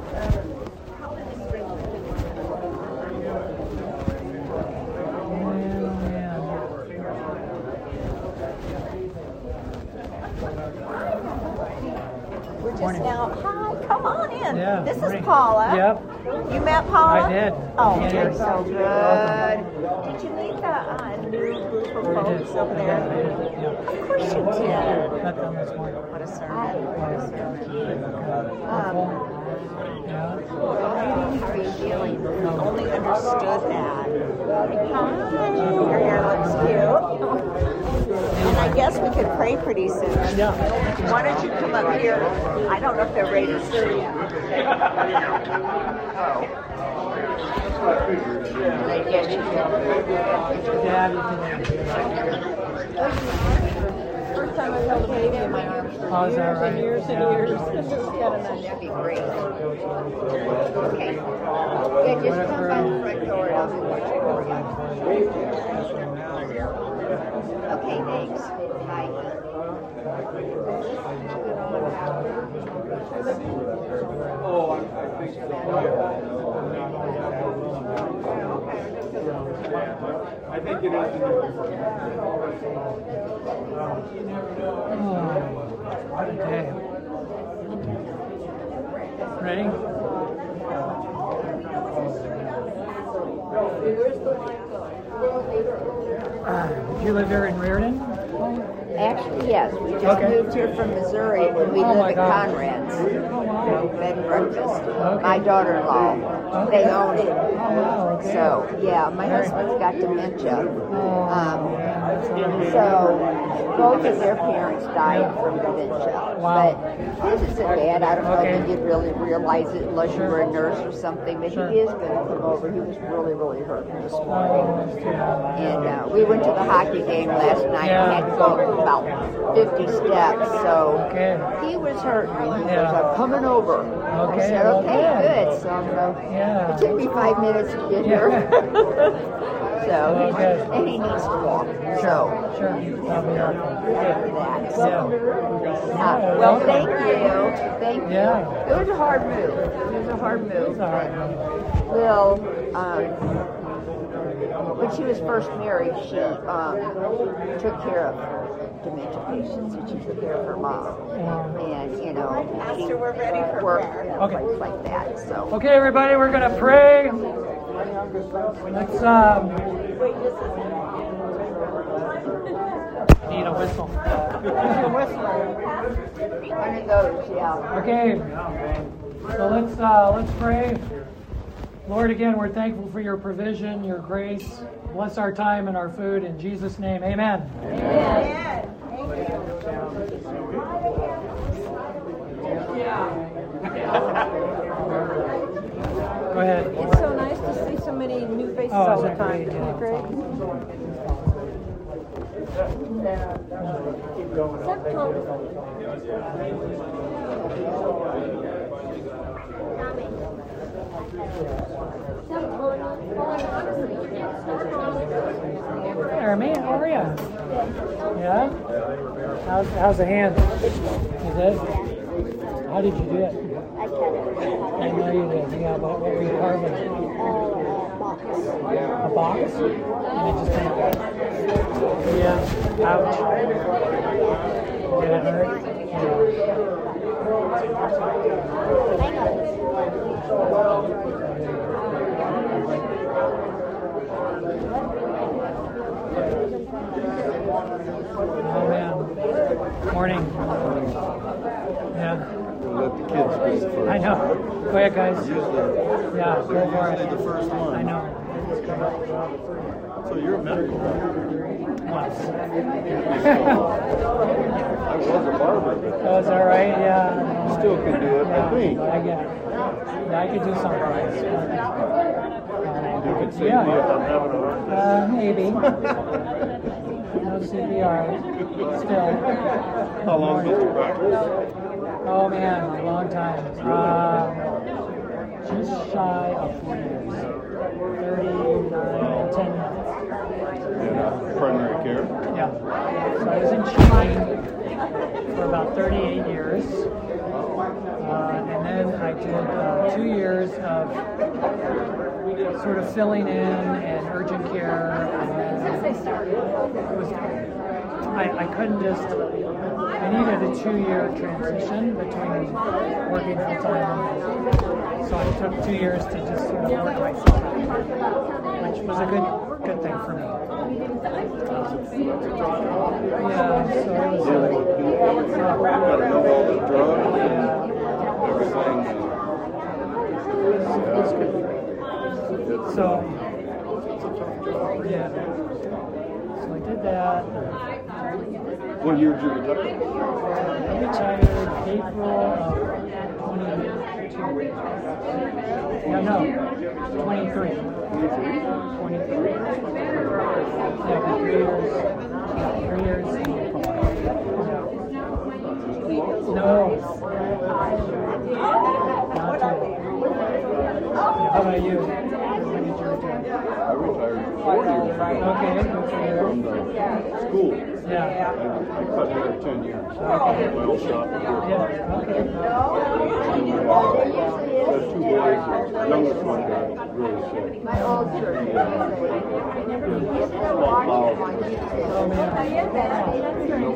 We're just Morning. now. Hi, come on in. Yeah, This morning. is Paula. Yep. You met Paula? I did. Oh, Yeah. you're so good. Welcome. Did you meet the uh, new group of I did. folks over I there? did. I did. Yeah. Of course you did. Met them this morning. What a sermon. What a sermon. Um, yeah. How are you feeling? Only understood that. Hi. Your hair looks cute. And I guess we could pray pretty soon. Yeah. Why don't you come up here? I don't know if they're ready to serve yet. Oh. I guess you can. Yeah, you can. first time I've held a baby in my arms for Oh, is that years right? and years and Yeah. years. It's got a nice. That'd be great. Okay. Yeah, just come by the front door and I'll be watching for you. Okay, thanks. Bye. I think it is. Oh, okay. Ready? Uh, did you live here in Reardon? Actually, yes. We just Okay. moved here from Missouri and we Oh, live my at God. Conrad's. Oh, wow. Bed and breakfast. Okay. My daughter-in-law. Okay. They own it. Oh, wow, okay. So, yeah, my husband's got dementia. Oh, Um, yeah, that's all. So, both of their parents died from dementia. Wow. But his isn't bad. I don't know Okay. if you'd really realize it unless you were a nurse or something. But Sure. he is going to come over. He was really, really hurting this Oh, morning. that's too bad. And uh, we went to the hockey game last night Yeah. and had to go about fifty steps. So Okay. he was hurting. He Yeah. goes, I'm coming over. Okay, I said, well, okay, good. good. So I'm gonna, Yeah. it took me five minutes to get here. so, Well, good. and he needs to walk. So, Sure, that'll be helpful. after that. So, Yeah. uh, well, thank you. Thank you. Yeah. It was a hard move. It was a hard move. It's all right. Well, um, when she was first married, she um, took care of dementia patients, and she took care of her mom. And, you know, she Pastor, we're ready for worked prayer. Okay. places like that. So, Okay, everybody, we're going to pray. Let's um, need a whistle. one of those, yeah. Okay, so let's uh, let's pray. Lord, again, we're thankful for your provision, your grace. Bless our time and our food. In Jesus' name, amen. Amen. Go ahead. It's so nice to see so many new faces Oh, all isn't the that time. great? Isn't it great? Jeremy, how are you? Yeah? How's, how's the hand? You did? How did you do it? I cut it. I know you did. Yeah, but what were you carving? Uh, box. A box? And it just kind of... Yeah. Ouch. Did it hurt? Hang on. Oh, man. Morning. Yeah. Let the kids go first. I know. Go ahead, guys. Usually, Yeah, go they're for usually it. the first one. I know. So you're a medical doctor. Once. I was a barber. Oh, is that right? Yeah. Still can do it, Yeah, I think. I get it. Yeah, I could do some rides. You could save Yeah. me if I'm having a hard Uh, maybe. No C P R. Still. How long did you practice? Oh man, a long time. Uh, just shy of four years. thirty-nine, ten months. In primary care? Yeah. So I was in training for about thirty-eight years. Uh, and then I did uh, two years of sort of filling in and urgent care. And then it was, I, I couldn't just, I needed a two-year transition between working full-time and so I took two years to just sort of work myself out, which was a good good thing for me. Yeah, so it was Dealing with people, got to know all the drugs and yeah, everything. it's good. It's, So, it's a tough job. yeah. So I did that. What year did you retire? I retired April of twenty-two. Yeah, no, twenty-three. twenty-three. Yeah, for three years. Yeah, three years. Yeah. No. Not too. Yeah, how about you? When did you retire? I retired four years ago Okay, good for you. from the school. Yeah. I, I cut hair ten years. Oil shop. Yeah, okay. The two boys, the youngest one got really sick. My old church. Oh, man.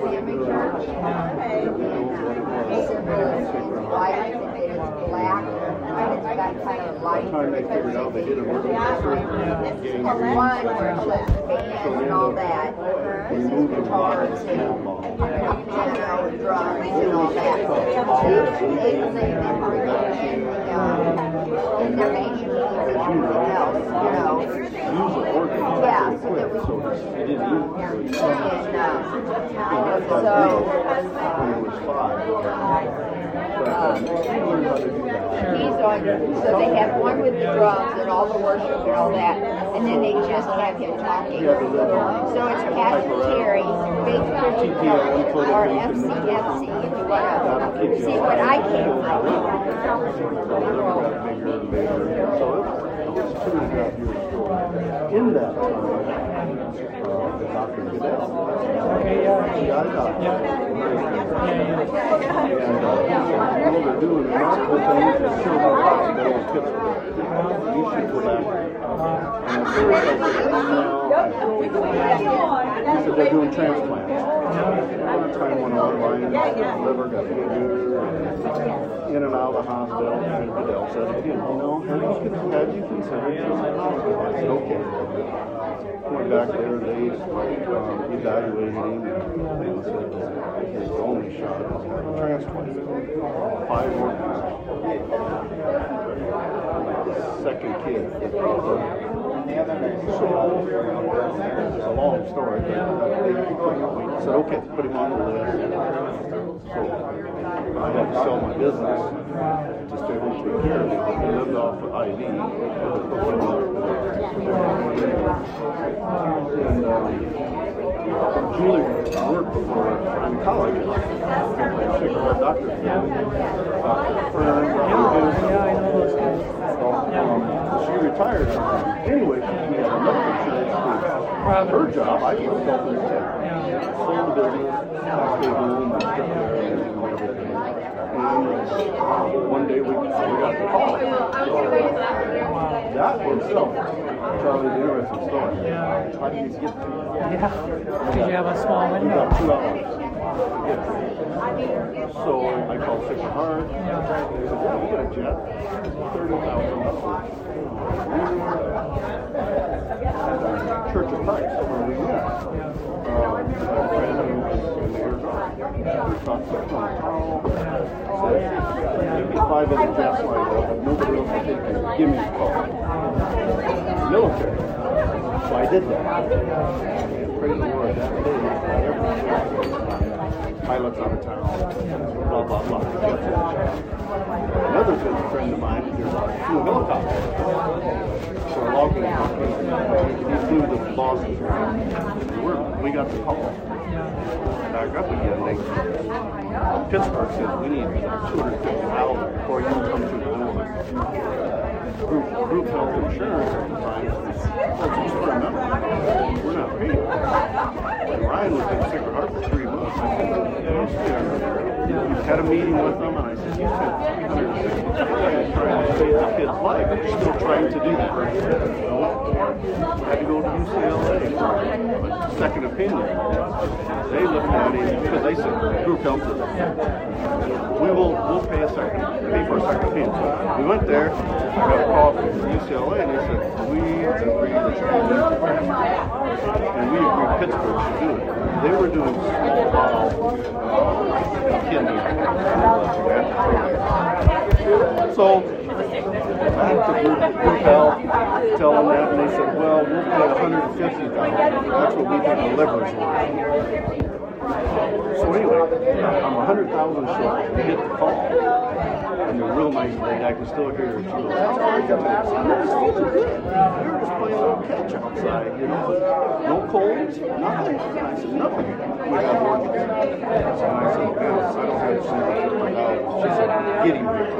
White, it was black, and it's got kind of By the time they light. figured out they hit emergency surgery, gangrene, One where it was bands and all that. we moved them live Guitars to and, Omaha. you know, drums and all that. They, they never again, um, in their ancient music or anything else, you know. Use the organ. Yeah, They so quit, that we so they didn't use it. So And, um, he got so, when he was five. Um, he's on, so they have one with the drums and all the worship and all that, and then they just have him talking. So it's Pastor Terry, Faith Christian Fellowship, or F C F C, if you want to see what I came from. In that time, uh, Doctor Goodell. Okay, yeah. Yeah, I got it. Yeah. And uh, what they're doing, remarkable things is show how hospital in Pittsburgh. You should go back. And the first I said, no. He said they're doing transplants. One time when I was buying liver, got in and out of the hospital, and Goodell said, you know, have you, have you considered this hospital? I said, okay. Went back there, they um, evaluated him, and said his only shot is having a transplant. Five organs. Second kid. So, it's a long story, but I said, okay, put him on the list. So, I had to sell my business to stay home and take care of him. He lived off of I V. And um, Julie worked before in college. She was a doctor. Doctor Fern, um, she retired. Anyway, she had enough insurance for her job. I was self-employed. Sold the business, I stayed home and stuff there and everything. And one day we, we got the call. That itself, Charlie, the interesting story. How did you get to it? Yeah. Did you have a small We window? got two hours. So I called Sacred Heart. They said, yeah, we got a jet. thirty thousand dollars. Church of Christ, where we went. Um, a friend who was in the air guard. We talked to him. Give me five other jets lined up. If nobody else will take you, give me a call. Military. So I did that. And praise the Lord, that day, pilots out of town, blah, blah, blah. Another good friend of mine flew a helicopter. So our local company, he flew the bosses around. We're, we got the call. Back up again. They, Pittsburgh said, we need two hundred fifty thousand before you come through the door. Group, group health insurance at the time was, well, just remember, we're not paid. And Ryan was in Sacred Heart for three months. I said, you had a meeting with them, and I said, you spent three hundred sixty grand trying to save the kid's life, and you're still trying to do that. No. Had to go to U C L A for a second opinion. They looked at it because they said, group health said, we will we'll pay a second, pay for a second opinion. So we went there, I got a call from U C L A, and they said, we agree that you can do it. And we agreed Pittsburgh should do it. They were doing small kidney. So, back to group, group health, tell them that, and they said, well, we'll pay one hundred fifty thousand dollars. That's what we think the liver's worth. So anyway, I'm one hundred thousand dollars short. We get the call. And a real nice lady, I can still hear her. She goes, that's all I can do. We were just playing a little catch outside, you know. No colds, nothing. And I said, nothing. We have organs. And I said, okay, I don't have to send it to my house. She said, get him here.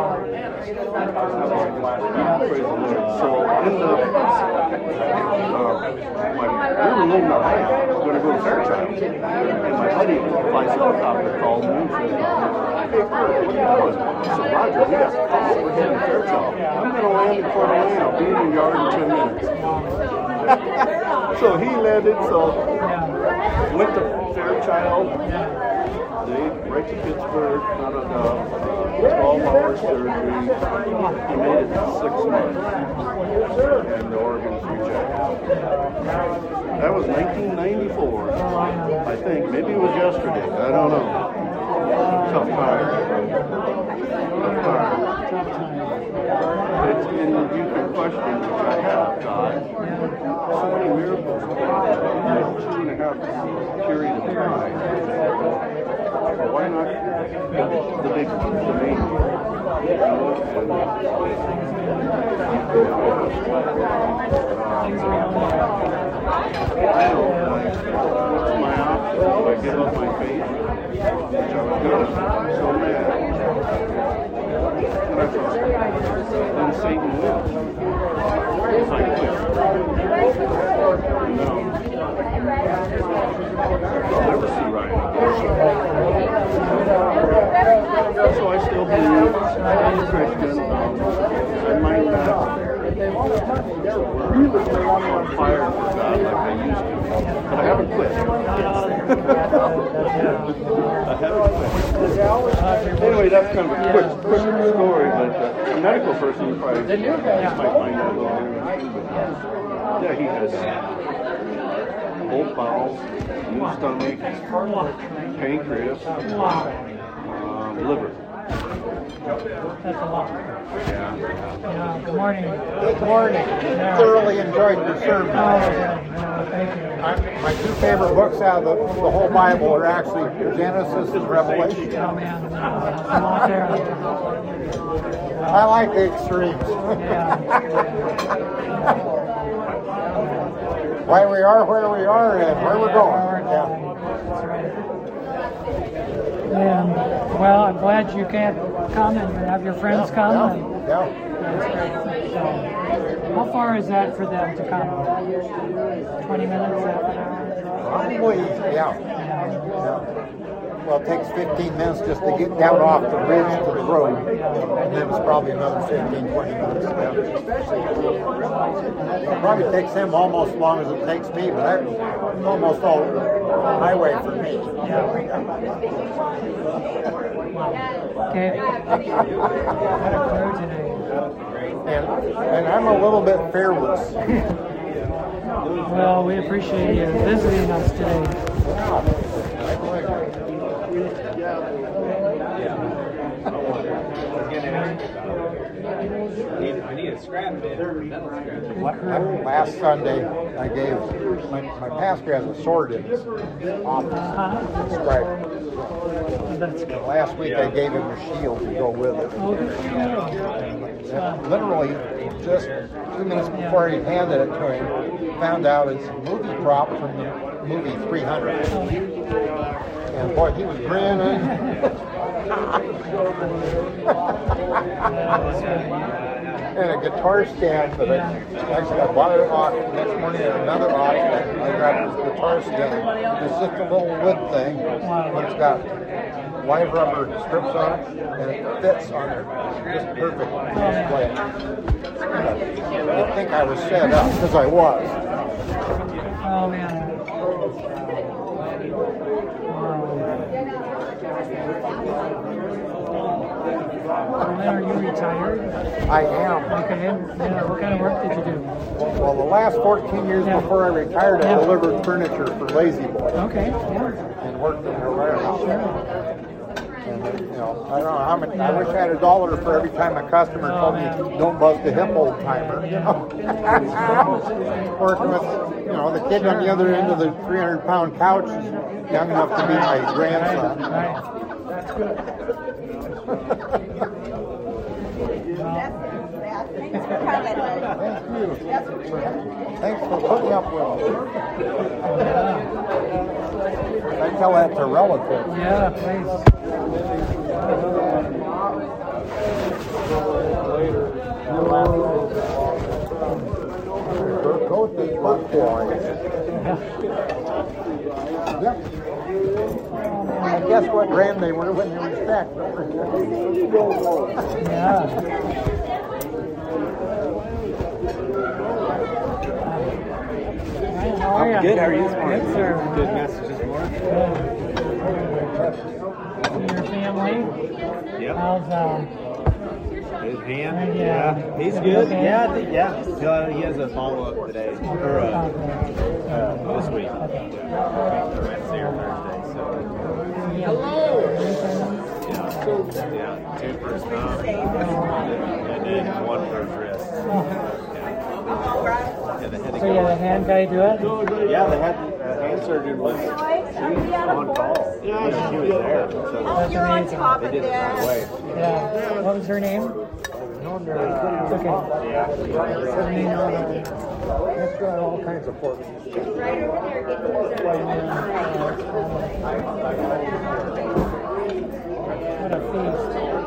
Praise the Lord. So in the, uh, my, we were loading our van. We were going to go to Fairchild. And my buddy flies helicopter called me and said, hey, Kurt, what are you doing? I said, Roger, we got a call. We're heading to Fairchild. I'm going to land in Fort Wayne. I'll be in your yard in ten minutes. So he landed, so went to Fairchild. They right to Pittsburgh, not a twelve hour surgery. He made it to six months. And the organs rejected. That was nineteen ninety-four, I think. Maybe it was yesterday. I don't know. Tough time. Tough time. It's, and you can question, which I have, God. So many miracles in a two and a half period of time. Well, why not the, the big one, the main one? You know, and, what's my option? Do I give up my faith? Which I was good at, so mad. And I thought, then Satan wins. So I quit. No. I'll never see Ryan again. So I still believe I'm a Christian. I might not on fire for God like I used to, but I haven't quit. I haven't quit. Anyway, that's kind of a quick, quick story, but uh, a medical person you probably might find that a little interesting. But yeah, he has old bowels, new stomach, pancreas, um, liver. That's a lot. Yeah. Yeah, good morning. Good morning. Yeah. Thoroughly enjoyed your sermon. Oh, okay. No, thank you. I, my two favorite books out of the, the whole Bible are actually Genesis and Revelation. Oh, man. Uh, I'm out there. I like the extremes. Yeah. Why we are where we are and where we're going. Yeah. That's right. And, well, I'm glad you can't come and have your friends come. Yeah. And Yeah. that's great. So, how far is that for them to come? twenty minutes, half an hour? Probably, yeah. yeah. Well, it takes fifteen minutes just to get down off the bridge to the road, and then it's probably another fifteen, twenty minutes. Yeah. It probably takes them almost as long as it takes me, but that's almost all highway for me. Okay. What a crew today. And, and I'm a little bit fearless. Well, we appreciate you visiting us today. I need a scrap bin. Last Sunday, I gave my, my pastor has a sword in his office. Uh-huh. Inscribed. That's good. Last week, I gave him a shield to go with it. Oh, good for you. And literally, just two minutes before he handed it to him, found out it's a movie prop from the movie three hundred. And boy, he was grinning. And a guitar stand that I actually I bought it at auction. Next morning at another auction, I grabbed this guitar stand. It's just a little wood thing, but it's got live rubber strips on it, and it fits on there just perfect display. You'd think I was set up, because I was. Oh, man. Wow. When are you retired? I am. Okay. Yeah, what kind of work did you do? Well, the last fourteen years Yeah. before I retired, I Yeah. delivered furniture for Lazy Boy Okay, yeah. and worked in their warehouse. Sure. And, you know, I don't know how many. I wish I had a dollar for every time a customer Oh, told man. me, "Don't buzz the hip, old timer." You know, working with, you know, the kid on the other end of the three hundred pound couch is young enough to be my grandson. Right. That's good. Thank you. Thanks for putting up with me. I tell that to relatives. Yeah, please. Go with this butt boy. Yep. And guess what brand they were when you were stacked? Yeah. How are you? Good, how are you this morning? Good, sir. Good message this morning. Good. Your family? Yep. How's uh? His hand? Yeah. Yeah. He's good. Yeah, I think, yeah. Uh, he has a follow-up today. Or, uh, uh, this week. Wednesday or Thursday. So. Hello. Yeah. Yeah. Two for his thumb. And then one for his wrist. Yeah, the head So you had a hand guy do it? Yeah, the head, uh, hand surgeon was on call. Yeah, she was there. So That's amazing. they did it right away. Yeah. What was her name? It's okay. Yeah. Sydney Norman. It's got all kinds of pork. What a feast.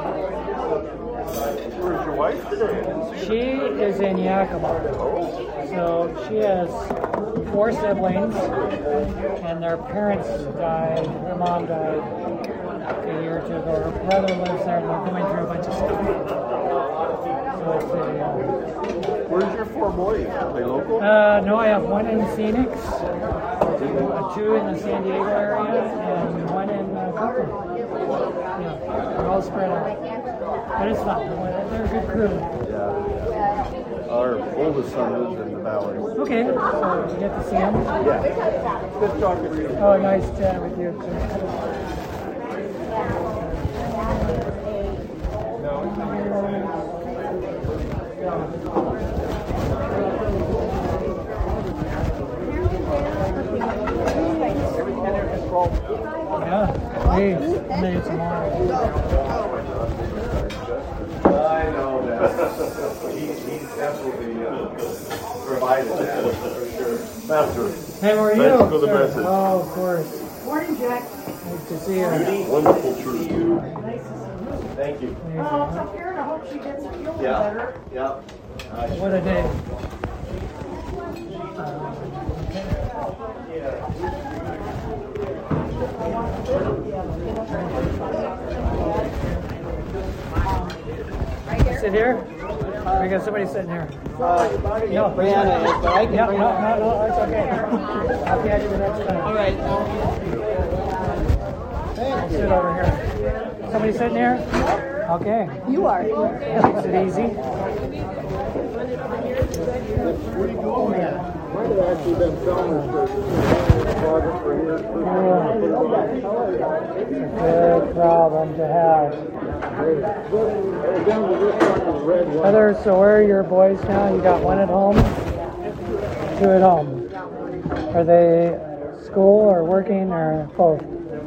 Where's your wife today? She is in Yakima. So she has four siblings, and their parents died. Her mom died a year or two ago. Her brother lives there, and they're going through a bunch of stuff. So it's a, Where's your four boys? Are they local? uh, no, I have one in Phoenix, uh, two in the San Diego area, and one in uh, Kirkland. Yeah, they're all spread out. But it's fun. They're a good crew. Yeah. Our oldest son lives in the valley. Okay, so you get to see him. Yeah. Good talking to you. Oh, nice chatting with you too. Yeah, please. Maybe tomorrow. I know that. He's, he's absolutely uh, provided that for sure. Master. Hey, how are you? Thanks for the Sir? message. Oh, of course. Morning, Jack. Nice to see you. Wonderful truth. Thank you. Oh, so Karen, I hope she gets feeling Yeah. better. Yeah. What a day. Sit here? We got somebody sitting here. Uh, No, Brianna is, but I can yeah, bring no, her. no, no, it's okay. I'll catch you the next time. All right. I'll sit over here. Somebody sitting here? Okay. You are. Makes it easy. Might have actually been filming for project for years. Good problem to have. Down to this one is red one. Heather, so where are your boys now? You got one at home? Two at home. Are they school or working or both?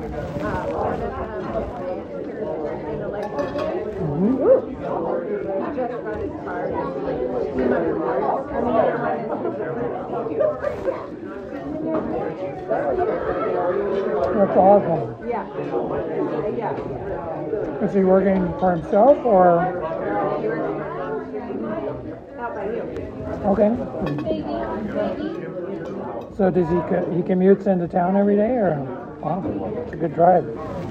That's awesome. Yeah. Yeah. Is he working for himself or? How about you? Okay. So does he co- he commutes into town every day or? Wow, it's a good drive.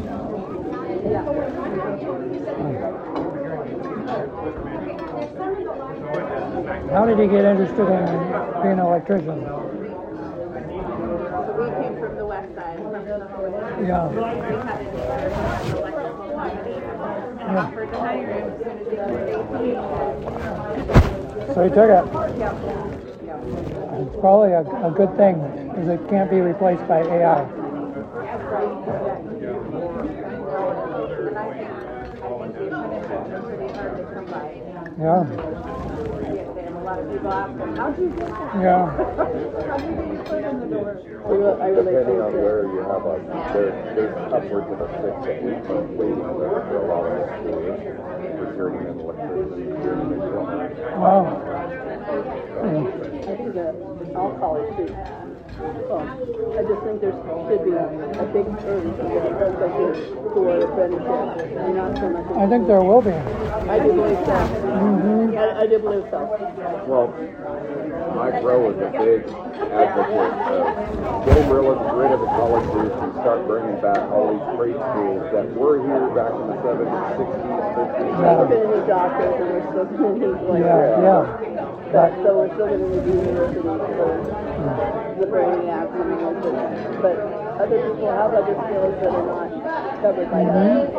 How did he get interested in being an electrician? We came from the west side, from the Yeah. We had an electrical company and offered to hire him as soon as he turned eighteen. So he took it. Yeah. It's probably a, a good thing because it can't be replaced by A I. Yeah. Yeah. Depending on where you have a, there, there's upwards of a six to eight month waiting list for a lot of the schools for journeyman electricians, journeyman plumbers. Wow. I think that all college too. So I just think there should be a big urge to get associated to an apprenticeship and not so much. I think there will be. I do believe so. Mm-hmm. I, I do believe so. Well, Mike Rowe is a big advocate of getting rid of the college routes and start bringing back all these trade schools that were here back in the seventies, sixties, fifties. We're going to need doctors and we're still going to need lawyers. Yeah, yeah. But, so we're still going to need universities for the brainiacs and the ones that, but other people have other skills that are not covered by that.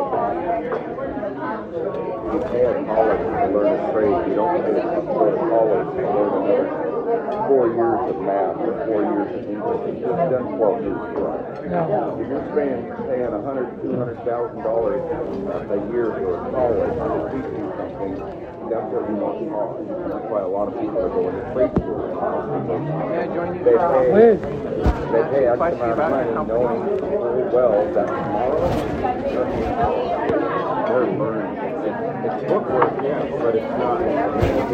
You pay at college to learn a trade. You don't pay to go to college to learn another four years of math or four years of English. You've just done twelve years for us. Yeah. If you're paying paying a hundred, two hundred thousand dollars a year for college to teach you something, that's what we want to cause. That's why a lot of people are going to trade schools. May I join you They for pay, Please. they pay X amount of money knowing full well that tomorrow they're learning. It, it's bookwork, yeah, but it's not science.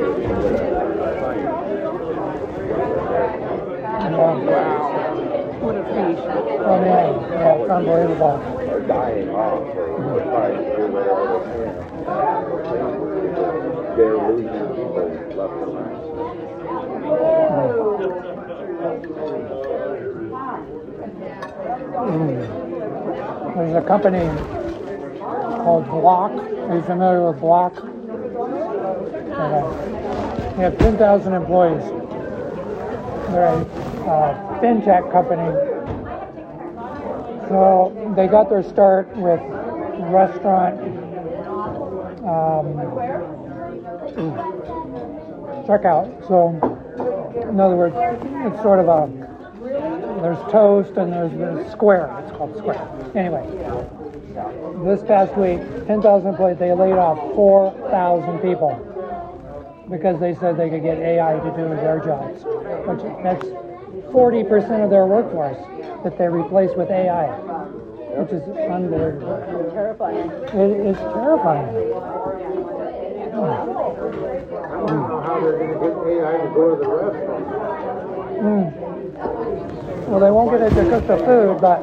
What a feast. Oh, man. Yeah, it's unbelievable. Are dying off or trying to do whatever they can. They're losing people left and right. Mm. There's a company called Block. Are you familiar with Block? Okay. They have ten thousand employees. They're a uh, fintech company. So they got their start with restaurant um, checkout. So in other words, it's sort of a, there's toast and there's the square. It's called Square. Anyway, this past week, ten thousand employees, they laid off four thousand people because they said they could get A I to do their jobs. Which that's forty percent of their workforce that they replaced with A I, which is unbelievable. Terrifying. It is terrifying. I don't know how they're going to get A I to go to the restaurant. Mm. Well, they won't get it to cook the food, but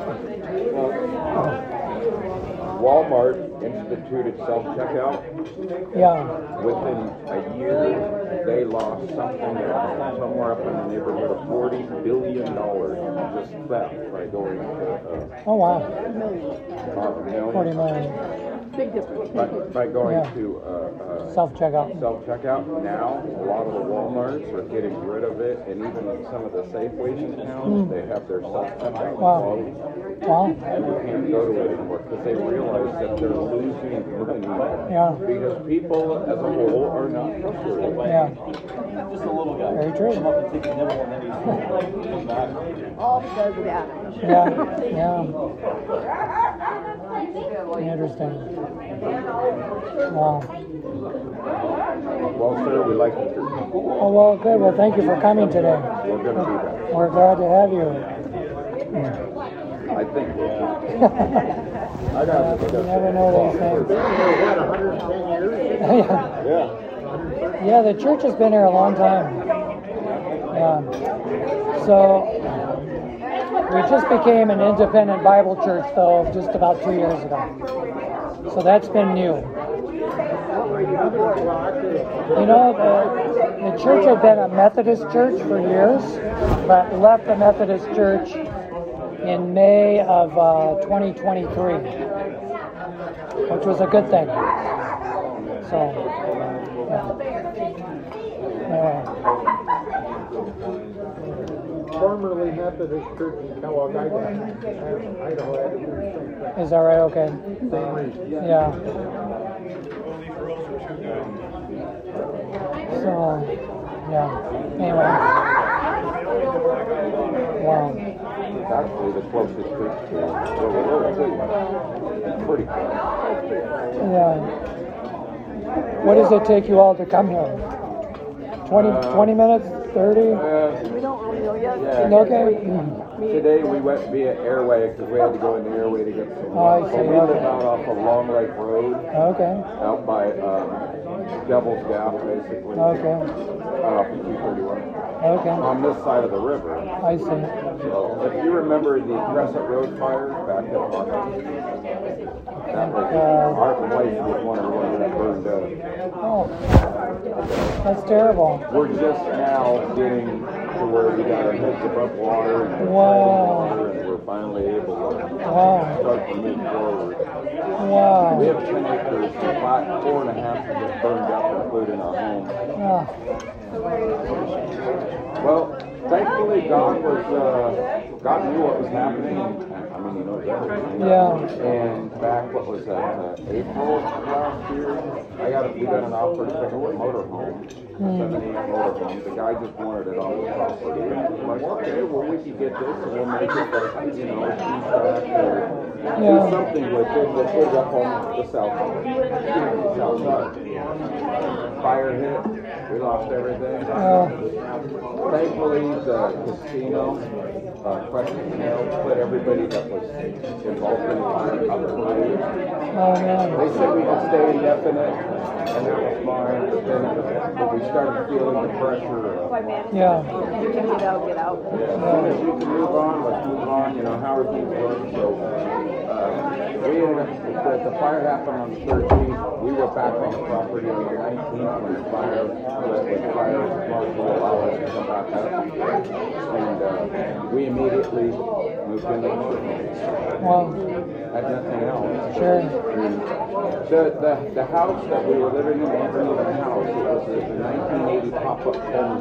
Walmart instituted self-checkout. yeah. Within a year, they lost something like somewhere up in the neighborhood of forty billion dollars just theft by going to uh, Oh wow. uh, millions. Forty million. Big difference. By, by going Yeah. to uh, uh, Self-checkout. self-checkout, now a lot of the Walmarts are getting rid of it, and even some of the Safeways in town, Mm. they have their self-checkout Wow. closed. Wow. And you can't go to it anymore because they realize that they're losing money. Yeah. Because people as a whole are not trustworthy. Yeah. Very true. All because of that. Yeah. Yeah. Interesting. Wow. Well, sir, we like the church. Oh well, good. Well, thank you for coming today. We're going to be back. We're glad to have you. I think we'll I got it. You never know these things. What, one hundred ten years? yeah. Yeah. Yeah, the church has been here a long time. Yeah. So we just became an independent Bible church, though, just about two years ago. So that's been new. You know, the, the church had been a Methodist church for years, but left the Methodist church in May of uh, twenty twenty-three, which was a good thing. So, yeah. Anyway. Formerly Methodist Church in Cowagaiga, Idaho, had to do the same thing. Is that right? Okay. Same reason. Yeah. So, yeah. Anyway. Wow. It's actually the closest church to where we live, too. It's pretty close. Yeah. What does it take you all to come here? twenty, Uh, twenty minutes? thirty? Uh, We don't really know yet. yeah. Okay. Mm. Today we went via Airway because we had to go in the Airway to get some. Oh, I But see. we live out off of Long Lake Road, Okay. out by um, Devil's Gap, basically. Okay. Off of two thirty-one. Okay. On this side of the river. I see. So, if you remember the Crescent Road fire back at Markham, that was Uh, our place was one of the ones that burned up. Oh. That's terrible. We're just now getting to where we got our heads above water and we're Wow. water, and we're finally able to Wow. start to move forward. Wow. We have ten acres, about four and a half of it burned up, including our home. Ah. Well, thankfully God was, uh, God knew what was happening. I mean, he knows everything. Yeah. And back, what was that, uh, April of last year? I got, a, we got an offer to pick up a motorhome, a seventy-eight motorhome. The guy just wanted it on the property. I'm like, okay, well, we can get this and we'll make it, like, you know, feedback or do Yeah. something with it that goes up on the south side. The south side. Fire fire hit, we lost everything. Oh. Thankfully, the casino, uh, Question Canal, put everybody that was involved in the fire up for release. Oh, man. They said we could stay indefinite, and that was fine, but then but we started feeling the pressure of, Yeah. You can get out, get out. yeah, as soon as we can move on, let's move on, you know, how are things going? So, uh, we ended up, the, the fire happened on the thirteenth, we were back on the property on the nineteenth when the fire, the, the fire marshal allowed us to come back up. And uh, we immediately moved into the motorhome. Wow. Had nothing else. Sure. The, the, the house that we were living in wasn't even a house. It was a nineteen eighty pop-up home.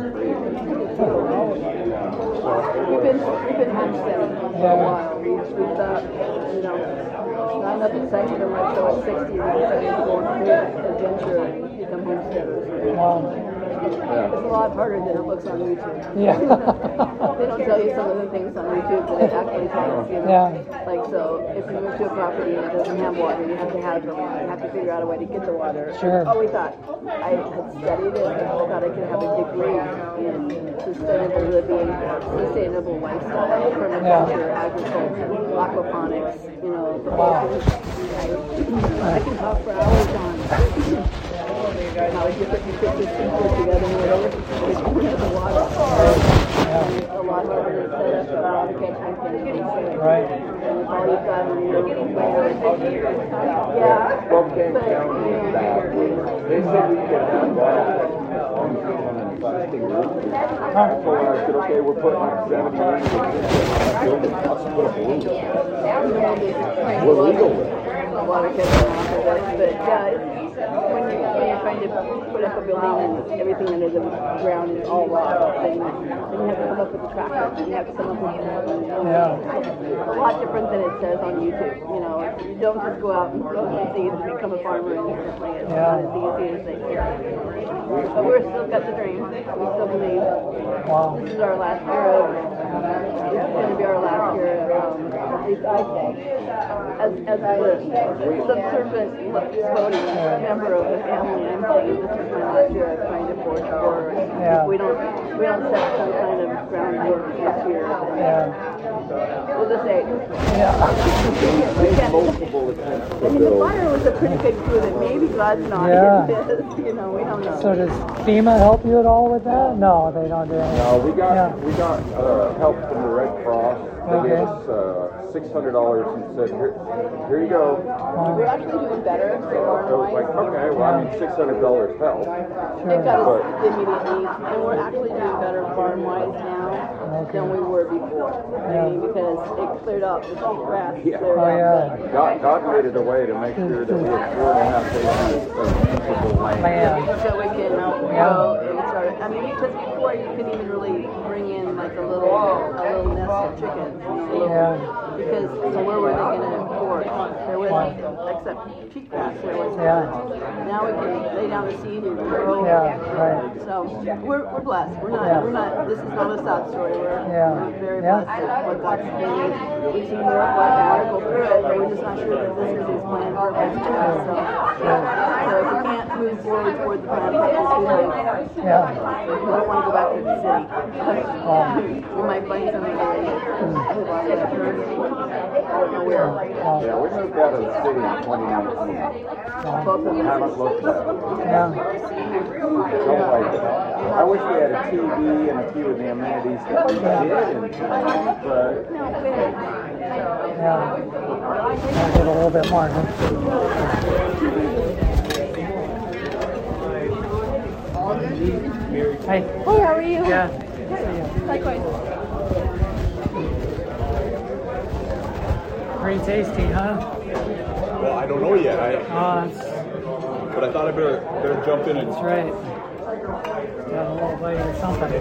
We've been, we've been homesteading for a while. We, we thought, you know, not enough excitement in life, so at sixty we decided to go on a adventure and become homesteaders. Wow. Yeah. It's a lot harder than it looks on YouTube. Yeah. They don't tell you some of the things on YouTube that it actually tells you. Yeah. Like, so if you move to a property and it doesn't have water, you have to have it. You have to figure out a way to get the water. Sure. Oh, we thought I had studied it. I thought I could have a degree in sustainable living, sustainable lifestyle, permaculture, Yeah. agriculture, aquaponics. You know, the Wow. whole thing. I, I can talk for hours on how different you put this put together and whatever. It's going to the water. Yeah. A lot harder to set up a lot of catchment things. Right. And if all you've got on your yeah. Well, Kane County is bad. They said we could have water catchment as long as we on an existing roof. So when I said, okay, we're putting like seventy buildings, let's put a roof. We're legal with it. Water catchment off of it. But yeah, it's, when, you, when you're trying to put up a building and everything under the ground is all rock, then, then you have to come up with a tracker. You have to come up with Yeah. a lot different than it says on YouTube. You know, you don't just go out and grow some seeds and become a farmer instantly. It's Yeah. not as easy as they say. But we're still got the dream. We still believe. Wow. This is our last year of, this is going to be our last year of, um, at least I think, as, as a subservient voting member of the family, I'm saying this is my last year of trying to forge forward. Yeah. If we don't, we don't set some kind of groundwork this year, then Yeah. we'll just say, Yeah. we can't. Multiple attempts I to mean, the build. fire was a pretty big clue that maybe God's not Yeah. in this. You know, we don't know. So does FEMA help you at all with that? No, they don't do anything. No, we got Yeah. we got uh, help from the Red Cross. They Okay. gave us uh, six hundred dollars and said, here, here you go. We're actually doing better. I was like, okay, well, I mean, six hundred dollars help. They've got us the immediate needs, and we're actually doing better farm-wise now than we were before. I mean, because it cleared out the cheap grass. Yeah. Cleared Oh, out yeah. God, God made it a way to make sure that we had four and a half acres of usable land. Land. the, so we can grow and start. I mean, because before you couldn't even really bring in like a little a little nest of chickens. You know, Yeah. Because so where were they going to import? There wasn't except cheap grass. There was. Yeah. Now we can lay down the seed and grow. Yeah, right. So we're, we're blessed. We're not. Yeah. We're not. This is not a sad story. We're, Yeah. we're very Yeah. blessed at what God's doing. We see more black matter go through it, but we're just not sure that this is His plan purpose for us. So, so if we can't move forward toward the plan purpose, we might. Yeah. We don't want to go back to the city. We might find something that we I don't know where. Yeah, we moved out of the city in twenty nineteen. Both of them. Haven't looked at it. Yeah. Don't like it. I wish we had a T V and a few of the amenities that we did in town, but Yeah. I'll get a little bit more, huh? Hey. Hey, how are you? Yeah. Likewise. Pretty tasty, huh? Well, I don't know yet, I, Oh, that's, but I thought I better, better jump in and that's right. Got a little bite or something.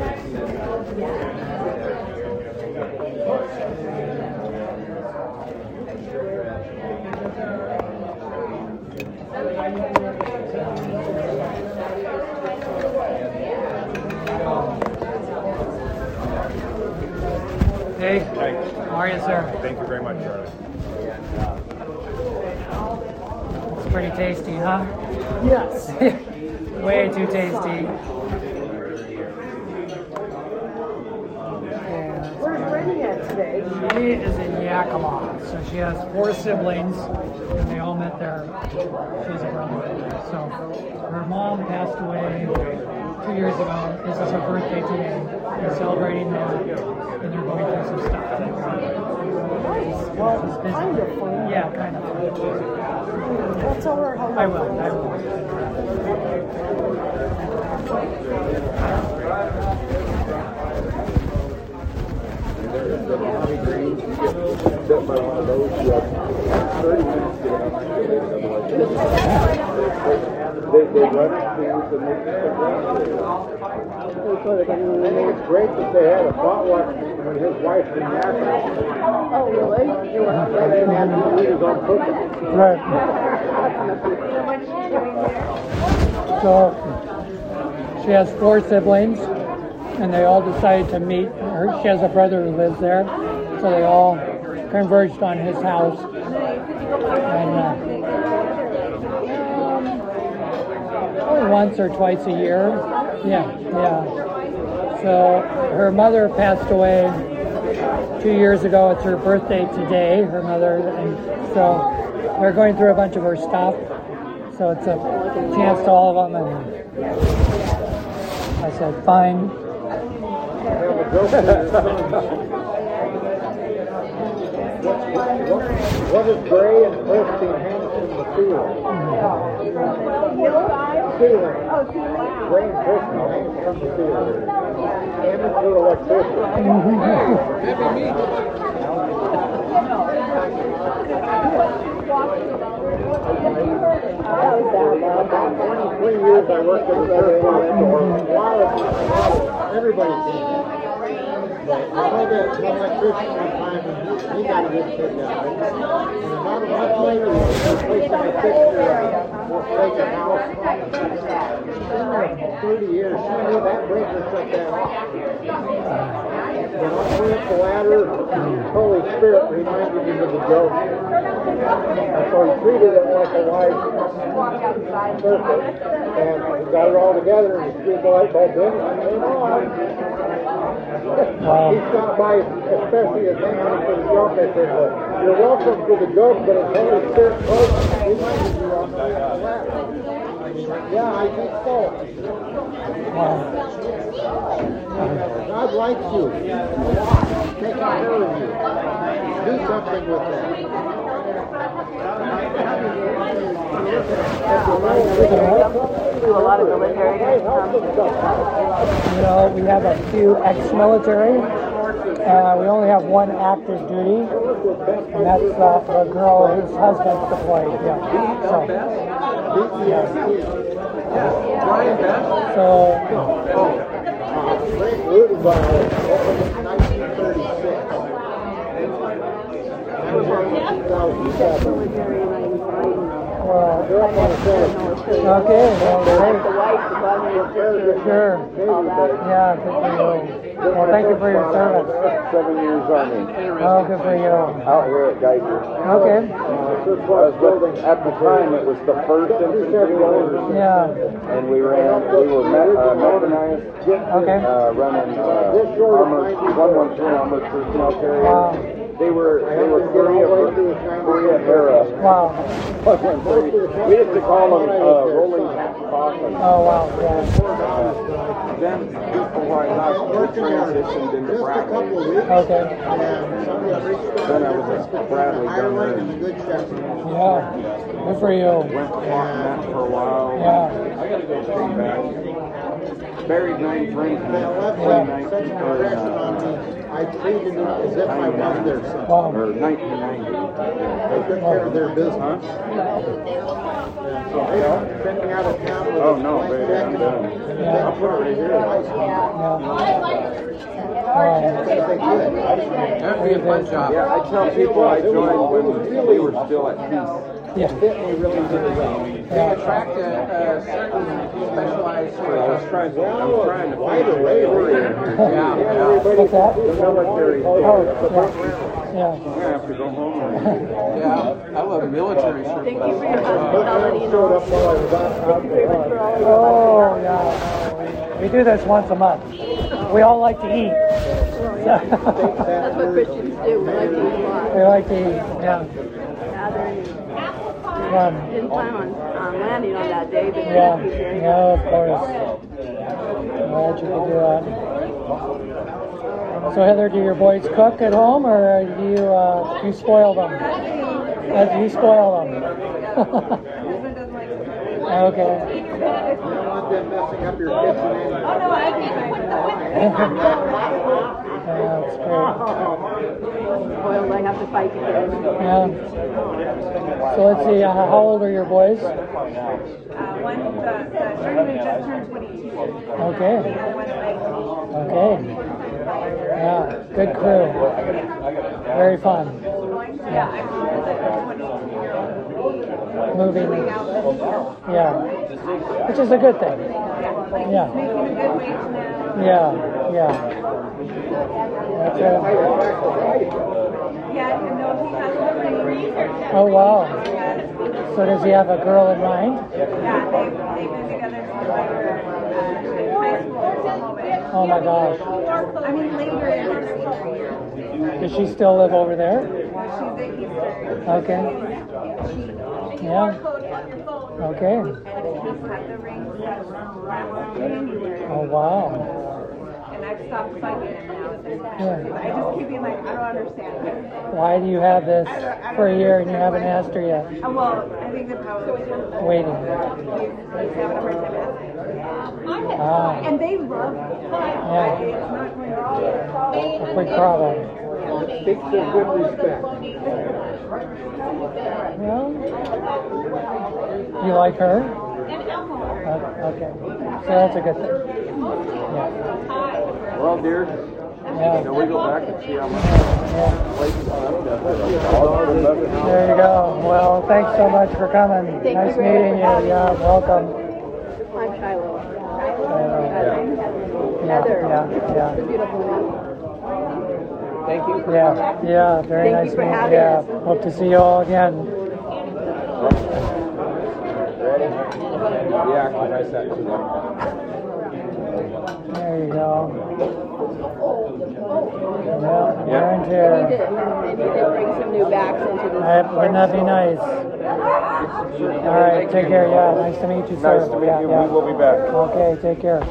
Hey, how are you, sir? Thank you very much, Charlie. It's pretty tasty, huh? Yes. Way too tasty. Where's Brittany at today? She is in Yakima, so she has four siblings, and they all met there. She's a brother. So her mom passed away two years ago. This is her birthday today. They're celebrating that, and they're going through some stuff. Nice. Well, kind of fun. Yeah, kind of. Well, tell her how I will. I will. The Bobby Greens, you get bit by one of those, you have thirty minutes to get inoculated, otherwise they, they run it things and make it I think it's great that they had a potluck when his wife was Yakima. Oh, really? They didn't have to eat his own cooking. Right. So she has four siblings, and they all decided to meet. Her, she has a brother who lives there, so they all converged on his house. And uh, only once or twice a year. Yeah, yeah. So her mother passed away two years ago. It's her birthday today, her mother, and so they're going through a bunch of her stuff. So it's a chance to all of them. And I said, fine. What is Gray and Christy hanging in the ceiling? Ceiling. Gray and Christy hanging from the ceiling. Amateur electrician. About twenty-three years I worked at the church store. A lot of, everybody came in. But I know that one electrician one time, and he got a good kick out of it. And about a month later, we were replacing a fixture at a vacant house. thirty years, she knew that breaker shut that off. When I went up the ladder, Holy Spirit reminded him of the joke. And so he treated it like a live circuit, and we got it all together, and he screwed the light bulb in, and it went on. He stopped by, especially as hanging out for the joke. I said, well, you're welcome to the joke, but it's Holy Spirit close. Reminded you on the ladder. Yeah, I think so. God likes you. Take care of you. Do something with that. Do a lot of military. You know, we have a few ex-military. Uh, we only have one active duty, and that's uh, the girl whose husband's deployed. Yeah. So, yeah. So, Frank Rudenbauer opened in nineteen thirty-six. I was on in two thousand seven. well, They're up on the fence. okay, well, great. The wife, the mother, the sister, Sure. all that. Yeah, good for you. Well, thank you for your service. Seven years Army. Oh, good for you. Out here at Geiger. Okay. I was building, at the time, it was the first infantry orders. Yeah. And we ran, we were me- uh, mechanized, Okay. uh, running uh, armored, one one three armored personnel carriers. Wow. They were, they were Korea, Korea era. Wow. We used to call them uh, rolling coffins. Oh, wow. Yeah. Uh, then, people like us, we transitioned into Bradley. Okay. Then I was a Bradley gunner and Yeah. Good for you. went to Fort for a while. Yeah. Came back. Buried nine friends in nineteen or I treated them as if I was their son. Wow. or nineteen ninety. They took care of their business. So they don't send me out of town with Oh a no, blank baby, check I'm and done. Yeah. I'll put it right here. That would be a fun job. Yeah, I tell people I joined when we were still at peace. Yeah. Fit me really really well. They attract a, a certain specialized So I was trying to, I'm trying to Wide find a array. way. Yeah, yeah. What's that? The military. Oh, yeah. I'm gonna have to go home. Yeah, I love military surplus. Thank you for your hospitality and all. Thank you very much for all your Oh, yeah. We do this once a month. We all like to eat. That's what Christians do. We like to eat a lot. We like to eat, yeah. Gather and eat. Fun. Didn't plan on um, landing on that day, but Yeah, thank you very much. yeah, of course. Glad you could do that. So Heather, do your boys cook at home, or do you uh, you spoil them? Uh, do you spoil them? Okay. You don't want them messing up your kitchen anyway. Oh, no, I can't put the Yeah, that's great. Spoiled, I have to fight to get it. Yeah. So let's see, uh, how old are your boys? Uh, one, the, the Sherman just turned twenty-two. Okay. And one's nineteen. Okay. Yeah, good crew. Very fun. Yeah, I'm the twenty-two-year-old. Moving. Yeah. Which is a good thing. Like, Yeah. he's making a good wage now. Yeah, yeah. That's it. Yeah, and no, he has a ring. Oh, wow. So does he have a girl in mind? Yeah, they've, they've been together since they were uh, in high school. Oh my gosh. I mean, later in her senior year. Does she still live over there? She's at Eastern. Okay. Yeah. Okay. And he's had the ring since Oh, wow. and I've stopped bugging him now. Yeah. I just keep being like, I don't understand. Why do you have this for a year and you haven't asked her yet? Uh, well, I think the power was Waiting. he's having a hard time asking. Ah. And they love him. Yeah. It's not going to be A big problem. Speaks of good respect. Well, you like her? Uh, okay. So that's a good thing. Yeah. Well, dear, Yeah. can we go back and see how much Yeah. places left? There you go. Well, thanks so much for coming. Thank nice you very meeting you. much. Yeah, welcome. I'm Shiloh. Uh, yeah, Heather. yeah, yeah. It's a beautiful name. Thank you. Yeah, yeah, very Thank nice you for meeting. having Yeah, us. hope to see you all again. Ready? Yeah, because I sat too long. There you go. Yeah, Yeah. we're in We here. did. Maybe they bring some new backs into the Uh, wouldn't that be nice? All right, take care. Yeah, nice to meet you, sir. Nice to meet yeah, you. yeah. We will be back. Okay, take care.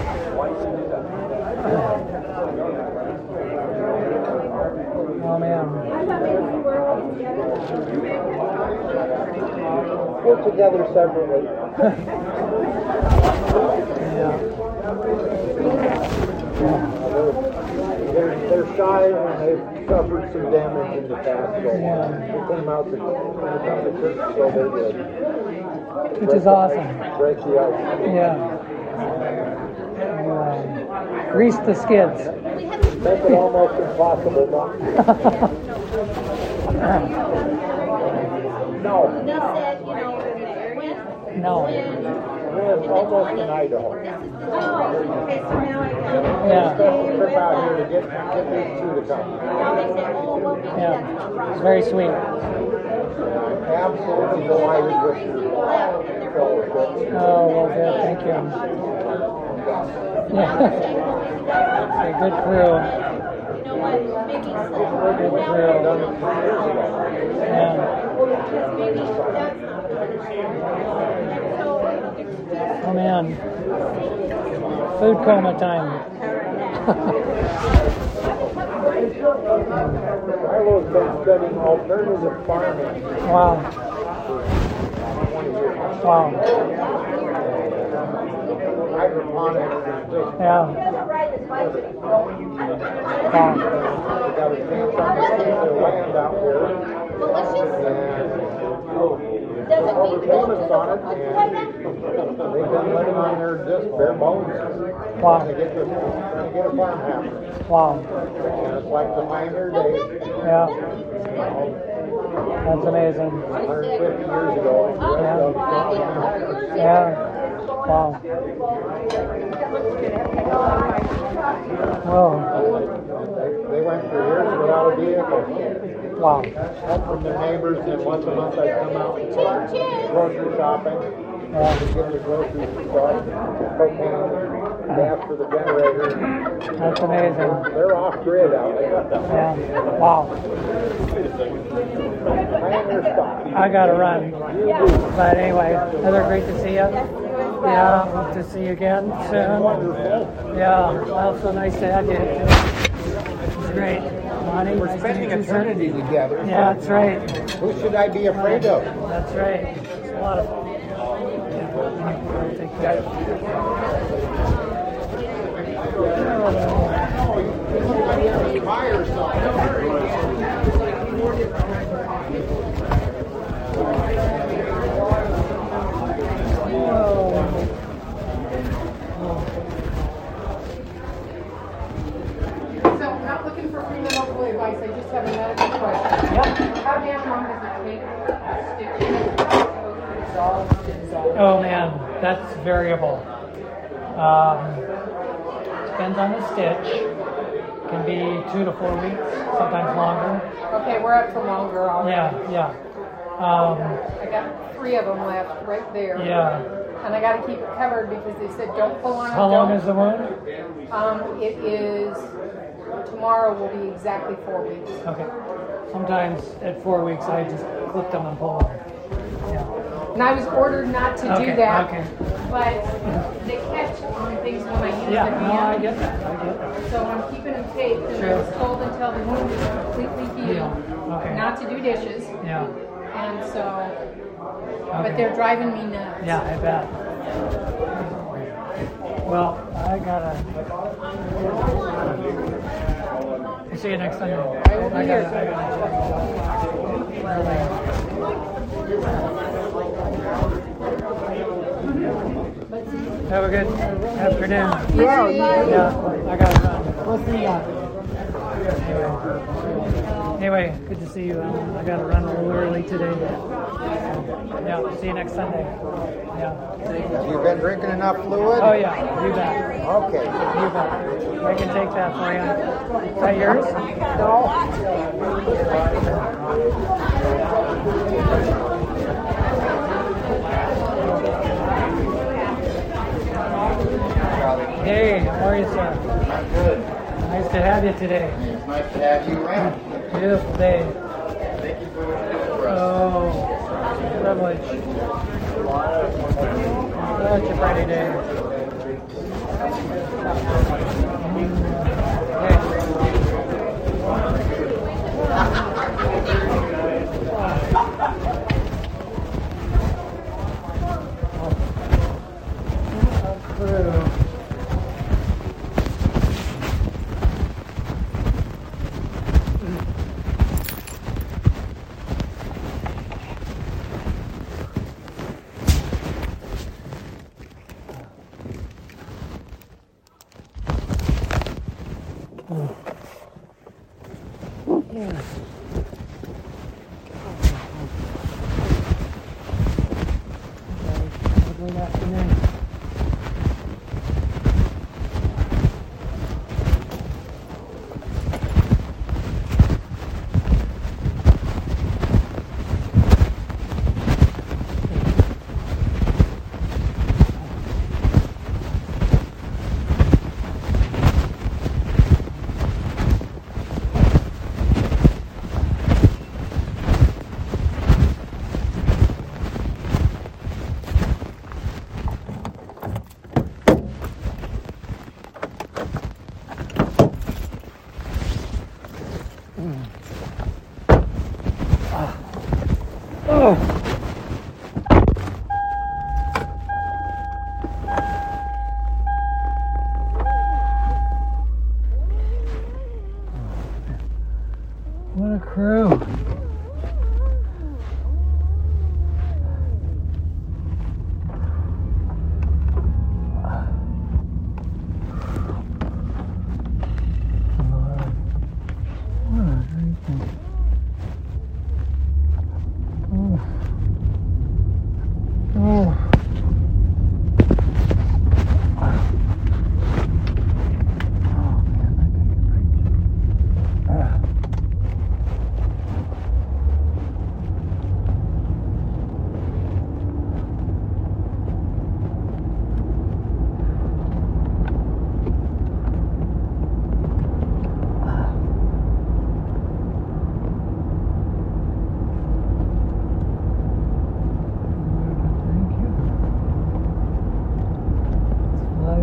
Oh man. We're together separately. Yeah. They're, they're shy and they've suffered some damage in the past. So Yeah. we came out to, we come to church so they could Which is awesome. break the ice. Yeah. Yeah. Grease the skids. Make it almost impossible not to. No, They said, you know, in the area. No. we're almost in Idaho. Oh, okay, so now I can. Yeah. Special trip out here to get, get these two to come. They said, oh, well, maybe Yeah. that's no problem. It's very sweet. Absolutely delighted with your fellowship. Oh, well, good. Thank you. Yeah. It's a good crew. You know what, maybe so. Good crew. Yeah. Maybe that's not. So, Oh, man. Food coma time. Milo's been studying alternative farming. Wow. Wow. Hydroponics is just Yeah. Wow. we got a chance on the piece of land out here. And all the payments on it, and they've been living on their just bare bones. Wow. Trying to get this, trying to get a farm happening. Wow. And it's like the pioneer days, Yeah. That's amazing. one hundred fifty years ago. Yeah. Yeah. Wow. Whoa. they went for years without a vehicle. Wow. Help from their neighbors, and once a month I'd come out and start grocery shopping. Uh, to get the groceries and stuff, propane, gas for the generator. That's amazing. They're off grid out there. Yeah. Wow. Pioneer stock. I gotta run. But anyway, Heather, great to see you. Yeah, hope to see you again soon. Yeah, well, so nice to have you. It's great. Monty, We're nice spending to meet you, sir. eternity together. Yeah, that's right. Who should I be afraid of? That's right. It's a lot of fun. Take care. So, not looking for free medical advice, I just have a medical question. Yep. How damn long does it take to stitch in to dissolve, to dissolve? Oh man, that's variable. Um, depends on the stitch. Can be two to four weeks, sometimes longer. Okay, we're up to longer already. Yeah, yeah. Um, I got three of them left right there. yeah. And I got to keep it covered because they said don't pull on it. How long don't. is the wound? Um, it is, tomorrow will be exactly four weeks. Okay. Sometimes at four weeks I just clip them and pull them. Yeah. And I was ordered not to Okay, do that. okay. But they catch on things when I use Yeah, them. no, I get that. I get that. So I'm keeping them taped and Sure. I was told until the wound is completely healed Okay. not to do dishes. Yeah. And so, Okay. but they're driving me nuts. Yeah, I bet. Well, I gotta. I'll see you next Sunday. I will be I here. gotta, I gotta Have a good afternoon. Yeah, Yeah, I gotta run. We'll see ya. Anyway, anyway, good to see you. Um, I gotta run a little early today. Yeah, see you next Sunday. Yeah. Have you been drinking enough fluid? Oh yeah, you bet. Okay. You bet. I can take that for you. Is that yours? Hey, how are you, sir? I'm good. Nice to have you today. It's nice to have you around. Beautiful day. Thank you for the Oh, privilege. Such a Friday day. Through. Yeah. Good afternoon.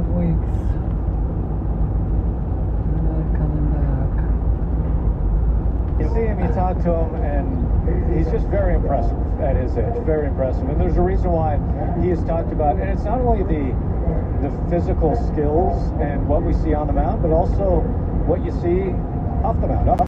weeks. They're not coming back. You see him, you talk to him, and he's just very impressive at his age, very impressive. And there's a reason why he is talked about, and it's not only the the physical skills and what we see on the mound, but also what you see off the mound.